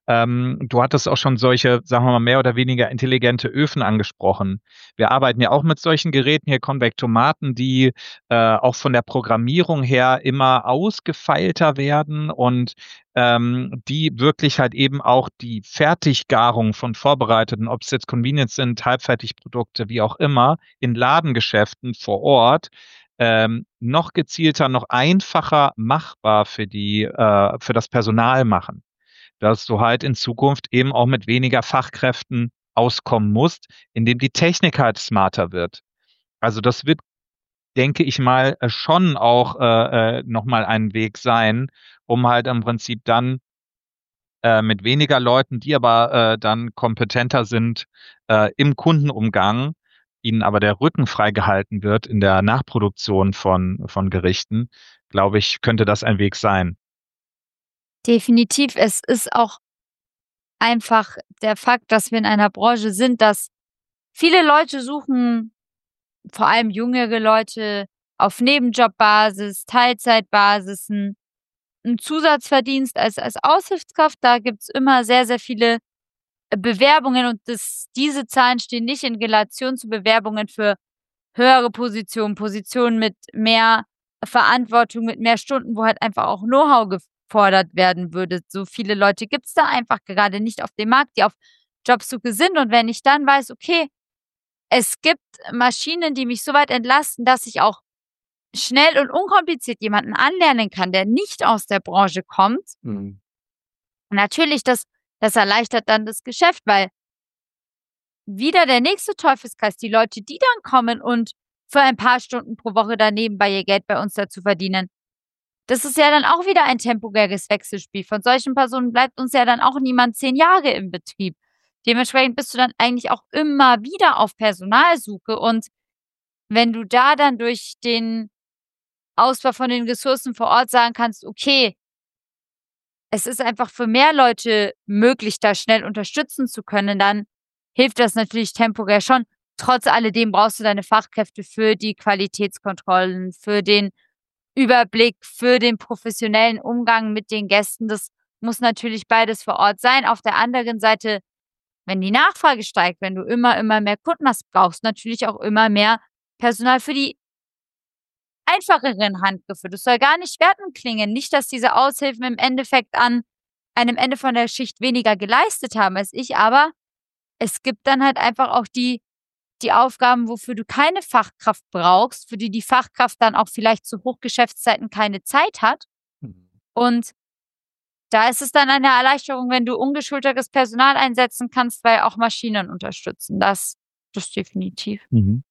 Ähm, du hattest auch schon solche, sagen wir mal, mehr oder weniger intelligente Öfen angesprochen. Wir arbeiten ja auch mit solchen Geräten hier, Konvektomaten, die äh, auch von der Programmierung her immer ausgefeilter werden und ähm, die wirklich halt eben auch die Fertiggarung von vorbereiteten, ob es jetzt Convenience sind, Halbfertigprodukte, wie auch immer, in Ladengeschäften vor Ort ähm, noch gezielter, noch einfacher machbar für die, äh, für das Personal machen, dass du halt in Zukunft eben auch mit weniger Fachkräften auskommen musst, indem die Technik halt smarter wird. Also das wird, denke ich mal, äh, schon auch äh, äh, nochmal ein Weg sein, um halt im Prinzip dann äh, mit weniger Leuten, die aber äh, dann kompetenter sind äh, im Kundenumgang, ihnen aber der Rücken freigehalten wird in der Nachproduktion von, von Gerichten, glaube ich, könnte das ein Weg sein. Definitiv. Es ist auch einfach der Fakt, dass wir in einer Branche sind, dass viele Leute suchen, vor allem jüngere Leute, auf Nebenjobbasis, Teilzeitbasis, einen Zusatzverdienst als als Aushilfskraft. Da gibt's immer sehr, sehr viele Bewerbungen und das diese Zahlen stehen nicht in Relation zu Bewerbungen für höhere Positionen, Positionen mit mehr Verantwortung, mit mehr Stunden, wo halt einfach auch Know-how gefordert werden würde. So viele Leute gibt's da einfach gerade nicht auf dem Markt, die auf Jobsuche sind. Und wenn ich dann weiß, okay, es gibt Maschinen, die mich so weit entlasten, dass ich auch schnell und unkompliziert jemanden anlernen kann, der nicht aus der Branche kommt. Mhm. Natürlich, das, das erleichtert dann das Geschäft, weil wieder der nächste Teufelskreis, die Leute, die dann kommen und für ein paar Stunden pro Woche daneben bei ihr Geld bei uns dazu verdienen. Das ist ja dann auch wieder ein temporäres Wechselspiel. Von solchen Personen bleibt uns ja dann auch niemand zehn Jahre im Betrieb. Dementsprechend bist du dann eigentlich auch immer wieder auf Personalsuche. Und wenn du da dann durch den Ausbau von den Ressourcen vor Ort sagen kannst, okay, es ist einfach für mehr Leute möglich, da schnell unterstützen zu können, dann hilft das natürlich temporär schon. Trotz alledem brauchst du deine Fachkräfte für die Qualitätskontrollen, für den Überblick, für den professionellen Umgang mit den Gästen. Das muss natürlich beides vor Ort sein. Auf der anderen Seite, wenn die Nachfrage steigt, wenn du immer, immer mehr Kunden hast, brauchst du natürlich auch immer mehr Personal für die einfacheren Handgriffe. Das soll gar nicht wertend klingen. Nicht, dass diese Aushilfen im Endeffekt an einem Ende von der Schicht weniger geleistet haben als ich, aber es gibt dann halt einfach auch die, die Aufgaben, wofür du keine Fachkraft brauchst, für die die Fachkraft dann auch vielleicht zu Hochgeschäftszeiten keine Zeit hat. Mhm. Und da ist es dann eine Erleichterung, wenn du ungeschultertes Personal einsetzen kannst, weil auch Maschinen unterstützen. Das, das definitiv. Mhm.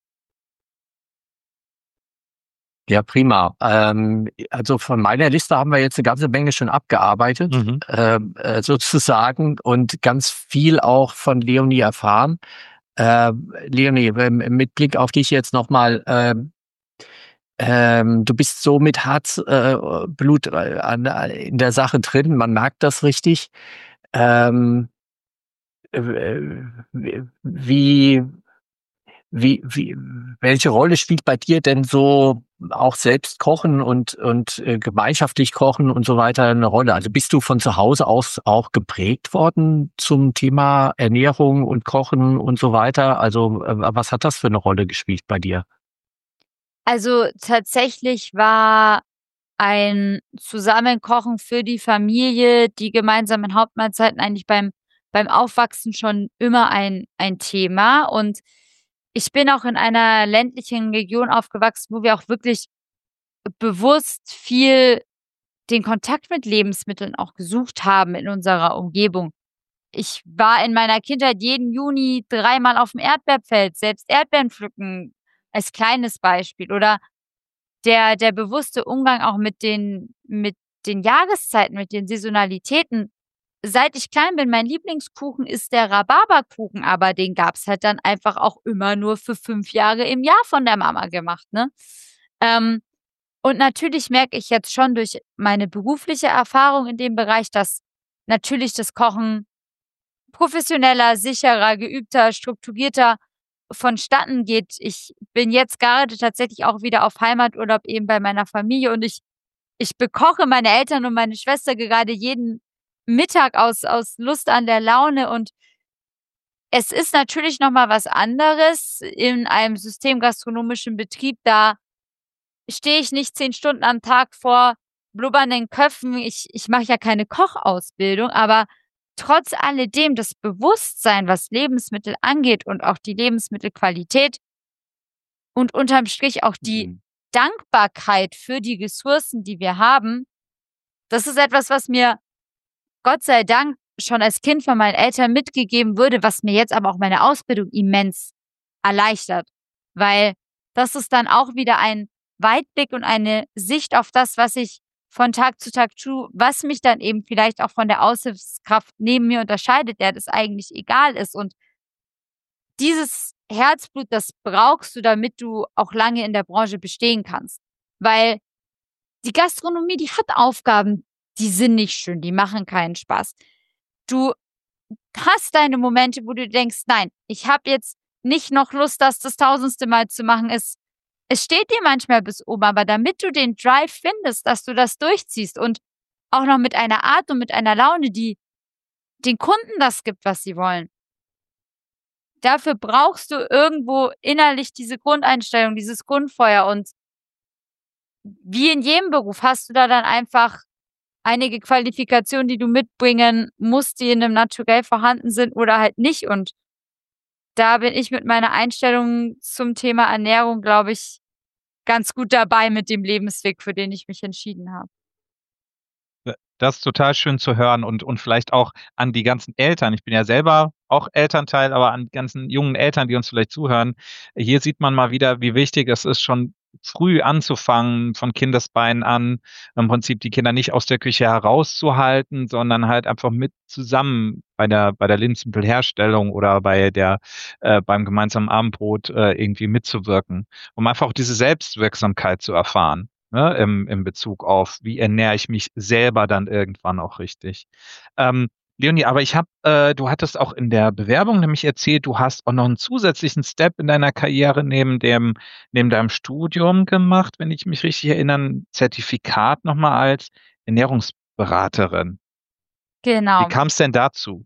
Ja, prima. Ähm, also von meiner Liste haben wir jetzt eine ganze Menge schon abgearbeitet, Mhm. ähm, äh, sozusagen, und ganz viel auch von Leonie erfahren. Ähm, Leonie, ähm, mit Blick auf dich jetzt nochmal, ähm, ähm, du bist so mit Herzblut äh, an, in der Sache drin, man merkt das richtig. Ähm, äh, wie, Wie, wie, welche Rolle spielt bei dir denn so auch selbst Kochen und, und äh, gemeinschaftlich Kochen und so weiter eine Rolle? Also bist du von zu Hause aus auch geprägt worden zum Thema Ernährung und Kochen und so weiter? Also äh, was hat das für eine Rolle gespielt bei dir? Also tatsächlich war ein Zusammenkochen für die Familie, die gemeinsamen Hauptmahlzeiten eigentlich beim, beim Aufwachsen schon immer ein, ein Thema. Und ich bin auch in einer ländlichen Region aufgewachsen, wo wir auch wirklich bewusst viel den Kontakt mit Lebensmitteln auch gesucht haben in unserer Umgebung. Ich war in meiner Kindheit jeden Juni dreimal auf dem Erdbeerfeld, selbst Erdbeeren pflücken als kleines Beispiel. Oder der der bewusste Umgang auch mit den mit den Jahreszeiten, mit den Saisonalitäten. Seit ich klein bin, mein Lieblingskuchen ist der Rhabarberkuchen, aber den gab's halt dann einfach auch immer nur für fünf Jahre im Jahr von der Mama gemacht, ne? Ähm, und natürlich merke ich jetzt schon durch meine berufliche Erfahrung in dem Bereich, dass natürlich das Kochen professioneller, sicherer, geübter, strukturierter vonstatten geht. Ich bin jetzt gerade tatsächlich auch wieder auf Heimaturlaub eben bei meiner Familie und ich ich bekoche meine Eltern und meine Schwester gerade jeden Mittag aus, aus Lust an der Laune. Und es ist natürlich nochmal was anderes in einem systemgastronomischen Betrieb. Da stehe ich nicht zehn Stunden am Tag vor blubbernden Köpfen. Ich, ich mache ja keine Kochausbildung, aber trotz alledem das Bewusstsein, was Lebensmittel angeht und auch die Lebensmittelqualität und unterm Strich auch die Mhm. Dankbarkeit für die Ressourcen, die wir haben, das ist etwas, was mir Gott sei Dank schon als Kind von meinen Eltern mitgegeben wurde, was mir jetzt aber auch meine Ausbildung immens erleichtert. Weil das ist dann auch wieder ein Weitblick und eine Sicht auf das, was ich von Tag zu Tag tue, was mich dann eben vielleicht auch von der Aushilfskraft neben mir unterscheidet, der das eigentlich egal ist. Und dieses Herzblut, das brauchst du, damit du auch lange in der Branche bestehen kannst. Weil die Gastronomie, die hat Aufgaben, die sind nicht schön, die machen keinen Spaß. Du hast deine Momente, wo du denkst, nein, ich habe jetzt nicht noch Lust, das das tausendste Mal zu machen. Es, es steht dir manchmal bis oben, aber damit du den Drive findest, dass du das durchziehst und auch noch mit einer Art und mit einer Laune, die den Kunden das gibt, was sie wollen, dafür brauchst du irgendwo innerlich diese Grundeinstellung, dieses Grundfeuer. Und wie in jedem Beruf hast du da dann einfach einige Qualifikationen, die du mitbringen musst, die in einem Naturell vorhanden sind oder halt nicht. Und da bin ich mit meiner Einstellung zum Thema Ernährung, glaube ich, ganz gut dabei mit dem Lebensweg, für den ich mich entschieden habe. Das ist total schön zu hören und, und vielleicht auch an die ganzen Eltern. Ich bin ja selber auch Elternteil, aber an die ganzen jungen Eltern, die uns vielleicht zuhören. Hier sieht man mal wieder, wie wichtig es ist, schon früh anzufangen, von Kindesbeinen an, im Prinzip die Kinder nicht aus der Küche herauszuhalten, sondern halt einfach mit zusammen bei der, bei der Lebensmittelherstellung oder bei der, äh, beim gemeinsamen Abendbrot äh, irgendwie mitzuwirken, um einfach auch diese Selbstwirksamkeit zu erfahren. Ne, im, im Bezug auf, wie ernähre ich mich selber dann irgendwann auch richtig. Ähm, Leonie, aber ich habe, äh, du hattest auch in der Bewerbung nämlich erzählt, du hast auch noch einen zusätzlichen Step in deiner Karriere neben dem, neben deinem Studium gemacht, wenn ich mich richtig erinnere, ein Zertifikat nochmal als Ernährungsberaterin. Wie Genau. kam es denn dazu?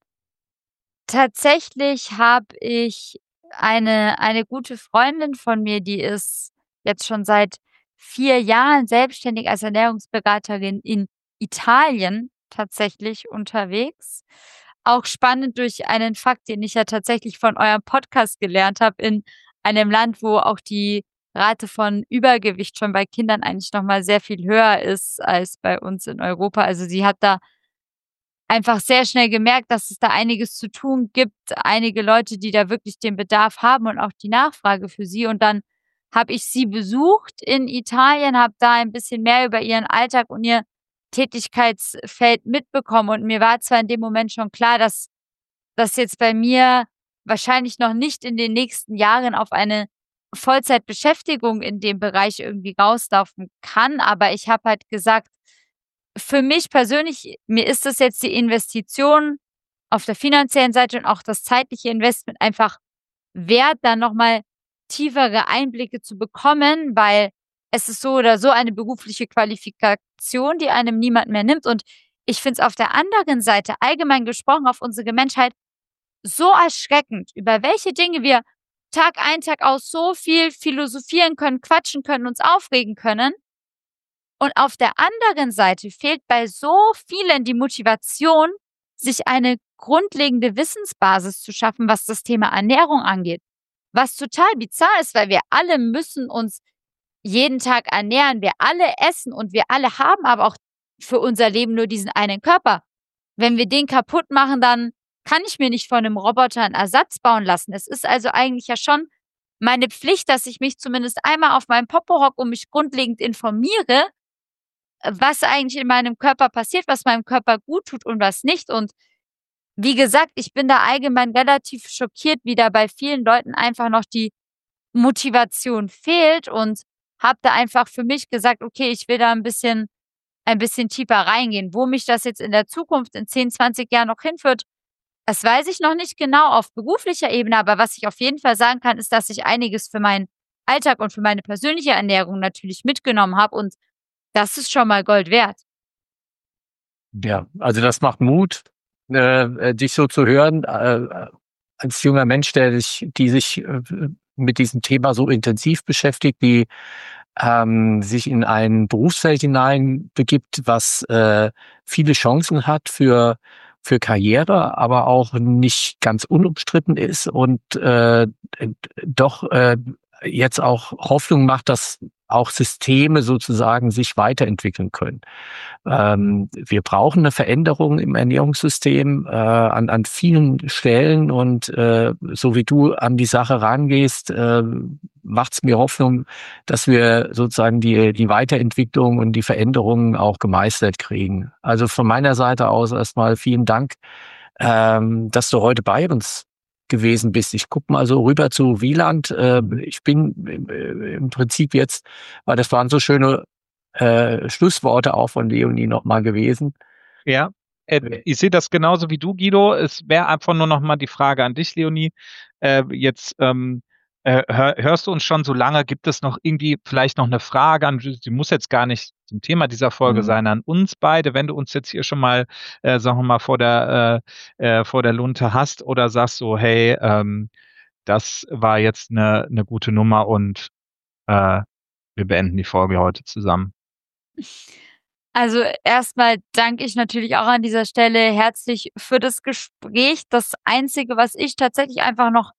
Tatsächlich habe ich eine, eine gute Freundin von mir, die ist jetzt schon seit vier Jahren selbstständig als Ernährungsberaterin in Italien tatsächlich unterwegs. Auch spannend durch einen Fakt, den ich ja tatsächlich von eurem Podcast gelernt habe, in einem Land, wo auch die Rate von Übergewicht schon bei Kindern eigentlich nochmal sehr viel höher ist als bei uns in Europa. Also sie hat da einfach sehr schnell gemerkt, dass es da einiges zu tun gibt, einige Leute, die da wirklich den Bedarf haben und auch die Nachfrage für sie. Und dann habe ich sie besucht in Italien, habe da ein bisschen mehr über ihren Alltag und ihr Tätigkeitsfeld mitbekommen. Und mir war zwar in dem Moment schon klar, dass das jetzt bei mir wahrscheinlich noch nicht in den nächsten Jahren auf eine Vollzeitbeschäftigung in dem Bereich irgendwie rauslaufen kann, aber ich habe halt gesagt, für mich persönlich, mir ist das jetzt die Investition auf der finanziellen Seite und auch das zeitliche Investment einfach wert, da nochmal tiefere Einblicke zu bekommen, weil es ist so oder so eine berufliche Qualifikation, die einem niemand mehr nimmt. Und ich finde es auf der anderen Seite, allgemein gesprochen auf unsere Menschheit, so erschreckend, über welche Dinge wir Tag ein, Tag aus so viel philosophieren können, quatschen können, uns aufregen können. Und auf der anderen Seite fehlt bei so vielen die Motivation, sich eine grundlegende Wissensbasis zu schaffen, was das Thema Ernährung angeht. Was total bizarr ist, weil wir alle müssen uns jeden Tag ernähren, wir alle essen und wir alle haben aber auch für unser Leben nur diesen einen Körper. Wenn wir den kaputt machen, dann kann ich mir nicht von einem Roboter einen Ersatz bauen lassen. Es ist also eigentlich ja schon meine Pflicht, dass ich mich zumindest einmal auf meinem Popo hocke und mich grundlegend informiere, was eigentlich in meinem Körper passiert, was meinem Körper gut tut und was nicht. Und wie gesagt, ich bin da allgemein relativ schockiert, wie da bei vielen Leuten einfach noch die Motivation fehlt, und habe da einfach für mich gesagt, okay, ich will da ein bisschen, ein bisschen tiefer reingehen. Wo mich das jetzt in der Zukunft in zehn, zwanzig Jahren noch hinführt, das weiß ich noch nicht genau auf beruflicher Ebene, aber was ich auf jeden Fall sagen kann, ist, dass ich einiges für meinen Alltag und für meine persönliche Ernährung natürlich mitgenommen habe, und das ist schon mal Gold wert. Ja, also das macht Mut, äh, dich so zu hören, äh, als junger Mensch, der sich, die sich äh, mit diesem Thema so intensiv beschäftigt, die ähm, sich in ein Berufsfeld hinein begibt, was äh, viele Chancen hat für für Karriere, aber auch nicht ganz unumstritten ist und äh, doch äh, jetzt auch Hoffnung macht, dass auch Systeme sozusagen sich weiterentwickeln können. Ähm, wir brauchen eine Veränderung im Ernährungssystem äh, an, an vielen Stellen und äh, so wie du an die Sache rangehst, äh, macht es mir Hoffnung, dass wir sozusagen die, die Weiterentwicklung und die Veränderungen auch gemeistert kriegen. Also von meiner Seite aus erstmal vielen Dank, ähm, dass du heute bei uns gewesen bist. Ich gucke mal so rüber zu Wieland. Äh, ich bin äh, im Prinzip jetzt, weil das waren so schöne äh, Schlussworte auch von Leonie nochmal gewesen. Ja, äh, ich sehe das genauso wie du, Guido. Es wäre einfach nur noch mal die Frage an dich, Leonie. Äh, jetzt ähm, äh, hör, hörst du uns schon so lange? Gibt es noch irgendwie vielleicht noch eine Frage an, die muss jetzt gar nicht zum Thema dieser Folge Mhm. sein, an uns beide, wenn du uns jetzt hier schon mal, äh, sagen wir mal, vor der, äh, äh, vor der Lunte hast oder sagst so, hey, ähm, das war jetzt eine, eine gute Nummer und äh, wir beenden die Folge heute zusammen. Also erstmal danke ich natürlich auch an dieser Stelle herzlich für das Gespräch. Das Einzige, was ich tatsächlich einfach noch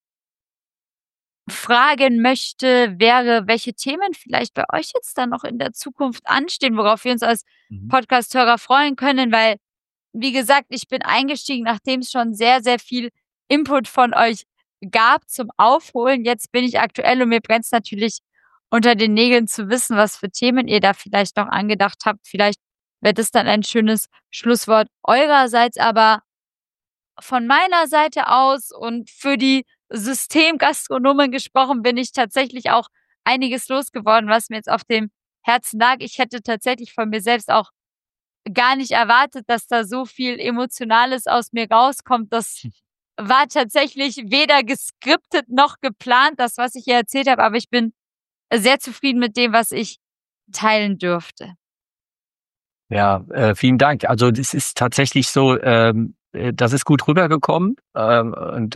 fragen möchte, wäre, welche Themen vielleicht bei euch jetzt dann noch in der Zukunft anstehen, worauf wir uns als Mhm. Podcast-Hörer freuen können, weil, wie gesagt, ich bin eingestiegen, nachdem es schon sehr, sehr viel Input von euch gab zum Aufholen. Jetzt bin ich aktuell und mir brennt es natürlich unter den Nägeln zu wissen, was für Themen ihr da vielleicht noch angedacht habt. Vielleicht wird es dann ein schönes Schlusswort eurerseits, aber von meiner Seite aus und für die Systemgastronomen gesprochen, bin ich tatsächlich auch einiges losgeworden, was mir jetzt auf dem Herzen lag. Ich hätte tatsächlich von mir selbst auch gar nicht erwartet, dass da so viel Emotionales aus mir rauskommt. Das war tatsächlich weder geskriptet noch geplant, das, was ich hier erzählt habe, aber ich bin sehr zufrieden mit dem, was ich teilen dürfte. Ja, äh, vielen Dank. Also das ist tatsächlich so, ähm, äh, das ist gut rübergekommen. Ähm, und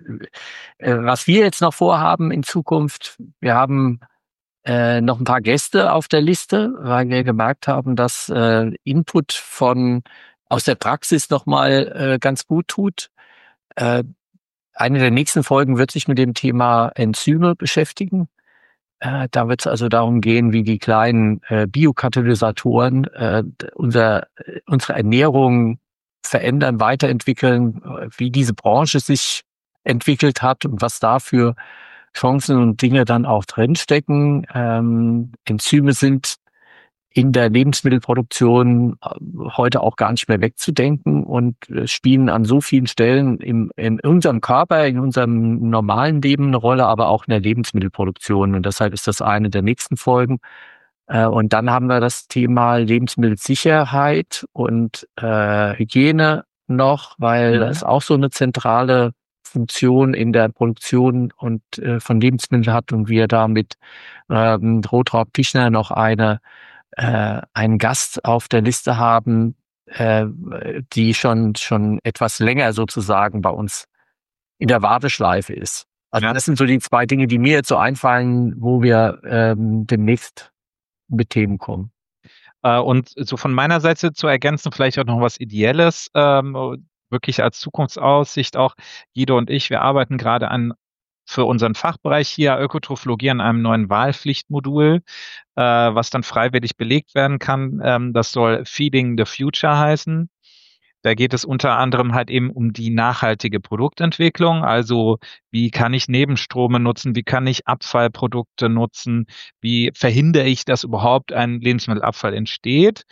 äh, was wir jetzt noch vorhaben in Zukunft, wir haben äh, noch ein paar Gäste auf der Liste, weil wir gemerkt haben, dass äh, Input von aus der Praxis nochmal äh, ganz gut tut. Äh, eine der nächsten Folgen wird sich mit dem Thema Enzyme beschäftigen. Äh, da wird es also darum gehen, wie die kleinen äh, Biokatalysatoren äh, unser, äh, unsere Ernährung verändern, weiterentwickeln, äh, wie diese Branche sich entwickelt hat und was da für Chancen und Dinge dann auch drinstecken. Ähm, Enzyme sind in der Lebensmittelproduktion äh, heute auch gar nicht mehr wegzudenken und äh, spielen an so vielen Stellen im, in unserem Körper, in unserem normalen Leben eine Rolle, aber auch in der Lebensmittelproduktion. Und deshalb ist das eine der nächsten Folgen. Äh, und dann haben wir das Thema Lebensmittelsicherheit und äh, Hygiene noch, weil Mhm. das auch so eine zentrale Funktion in der Produktion und äh, von Lebensmitteln hat und wir da mit ähm, Rotraub Pichner noch eine äh, einen Gast auf der Liste haben, äh, die schon schon etwas länger sozusagen bei uns in der Warteschleife ist. Also Ja. das sind so die zwei Dinge, die mir jetzt so einfallen, wo wir ähm, demnächst mit Themen kommen. Äh, und so von meiner Seite zu ergänzen, vielleicht auch noch was Ideelles, ähm, wirklich als Zukunftsaussicht auch. Guido und ich, wir arbeiten gerade an für unseren Fachbereich hier Ökotrophologie an einem neuen Wahlpflichtmodul, äh, was dann freiwillig belegt werden kann. Ähm, das soll Feeding the Future heißen. Da geht es unter anderem halt eben um die nachhaltige Produktentwicklung. Also wie kann ich Nebenstrome nutzen? Wie kann ich Abfallprodukte nutzen? Wie verhindere ich, dass überhaupt ein Lebensmittelabfall entsteht?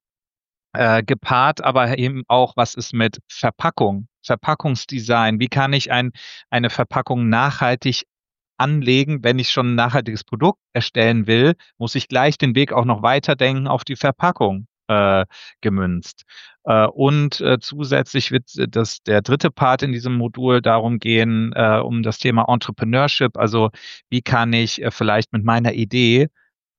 Äh, gepaart aber eben auch, was ist mit Verpackung, Verpackungsdesign? Wie kann ich ein, eine Verpackung nachhaltig anlegen? Wenn ich schon ein nachhaltiges Produkt erstellen will, muss ich gleich den Weg auch noch weiterdenken auf die Verpackung äh, gemünzt. Äh, und äh, zusätzlich wird das der dritte Part in diesem Modul darum gehen, äh, um das Thema Entrepreneurship. Also wie kann ich äh, vielleicht mit meiner Idee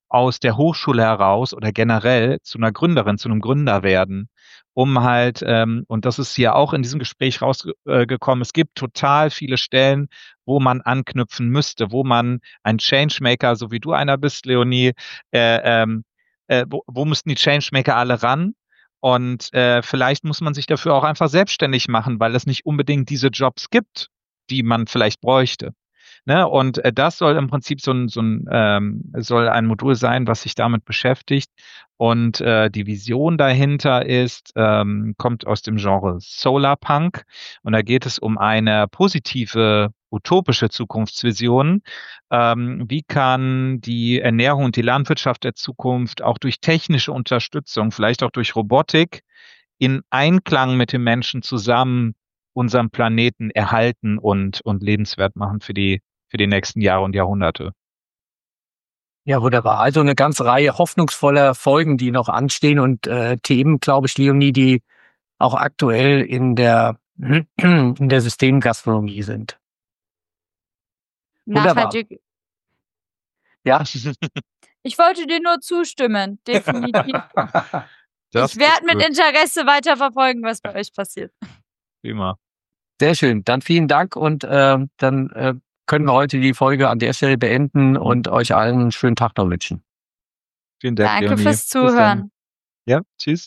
aus der Hochschule heraus oder generell zu einer Gründerin, zu einem Gründer werden, um halt, ähm, und das ist hier auch in diesem Gespräch rausgekommen, es gibt total viele Stellen, wo man anknüpfen müsste, wo man ein Changemaker, so wie du einer bist, Leonie, äh, ähm, äh, wo, wo müssten die Changemaker alle ran? Und äh, vielleicht muss man sich dafür auch einfach selbstständig machen, weil es nicht unbedingt diese Jobs gibt, die man vielleicht bräuchte. Ne? Und äh, das soll im Prinzip so ein, so ein, ähm, soll ein Modul sein, was sich damit beschäftigt. Und äh, die Vision dahinter ist, ähm, kommt aus dem Genre Solarpunk. Und da geht es um eine positive, utopische Zukunftsvision. Ähm, wie kann die Ernährung und die Landwirtschaft der Zukunft auch durch technische Unterstützung, vielleicht auch durch Robotik, in Einklang mit den Menschen zusammen unseren Planeten erhalten und, und lebenswert machen für die, für die nächsten Jahre und Jahrhunderte. Ja, wunderbar. Also eine ganze Reihe hoffnungsvoller Folgen, die noch anstehen und äh, Themen, glaube ich, Leonie, die auch aktuell in der, in der Systemgastronomie sind. Wunderbar. Nachhaltig. Ja. Ich wollte dir nur zustimmen, definitiv. Das ich werde ist mit gut. Interesse weiterverfolgen, was bei euch passiert. Prima. Sehr schön. Dann vielen Dank und äh, dann äh, können wir heute die Folge an der Stelle beenden und euch allen einen schönen Tag noch wünschen. Vielen Dank, Danke Leonie. fürs Bis dann. Zuhören. Ja, tschüss.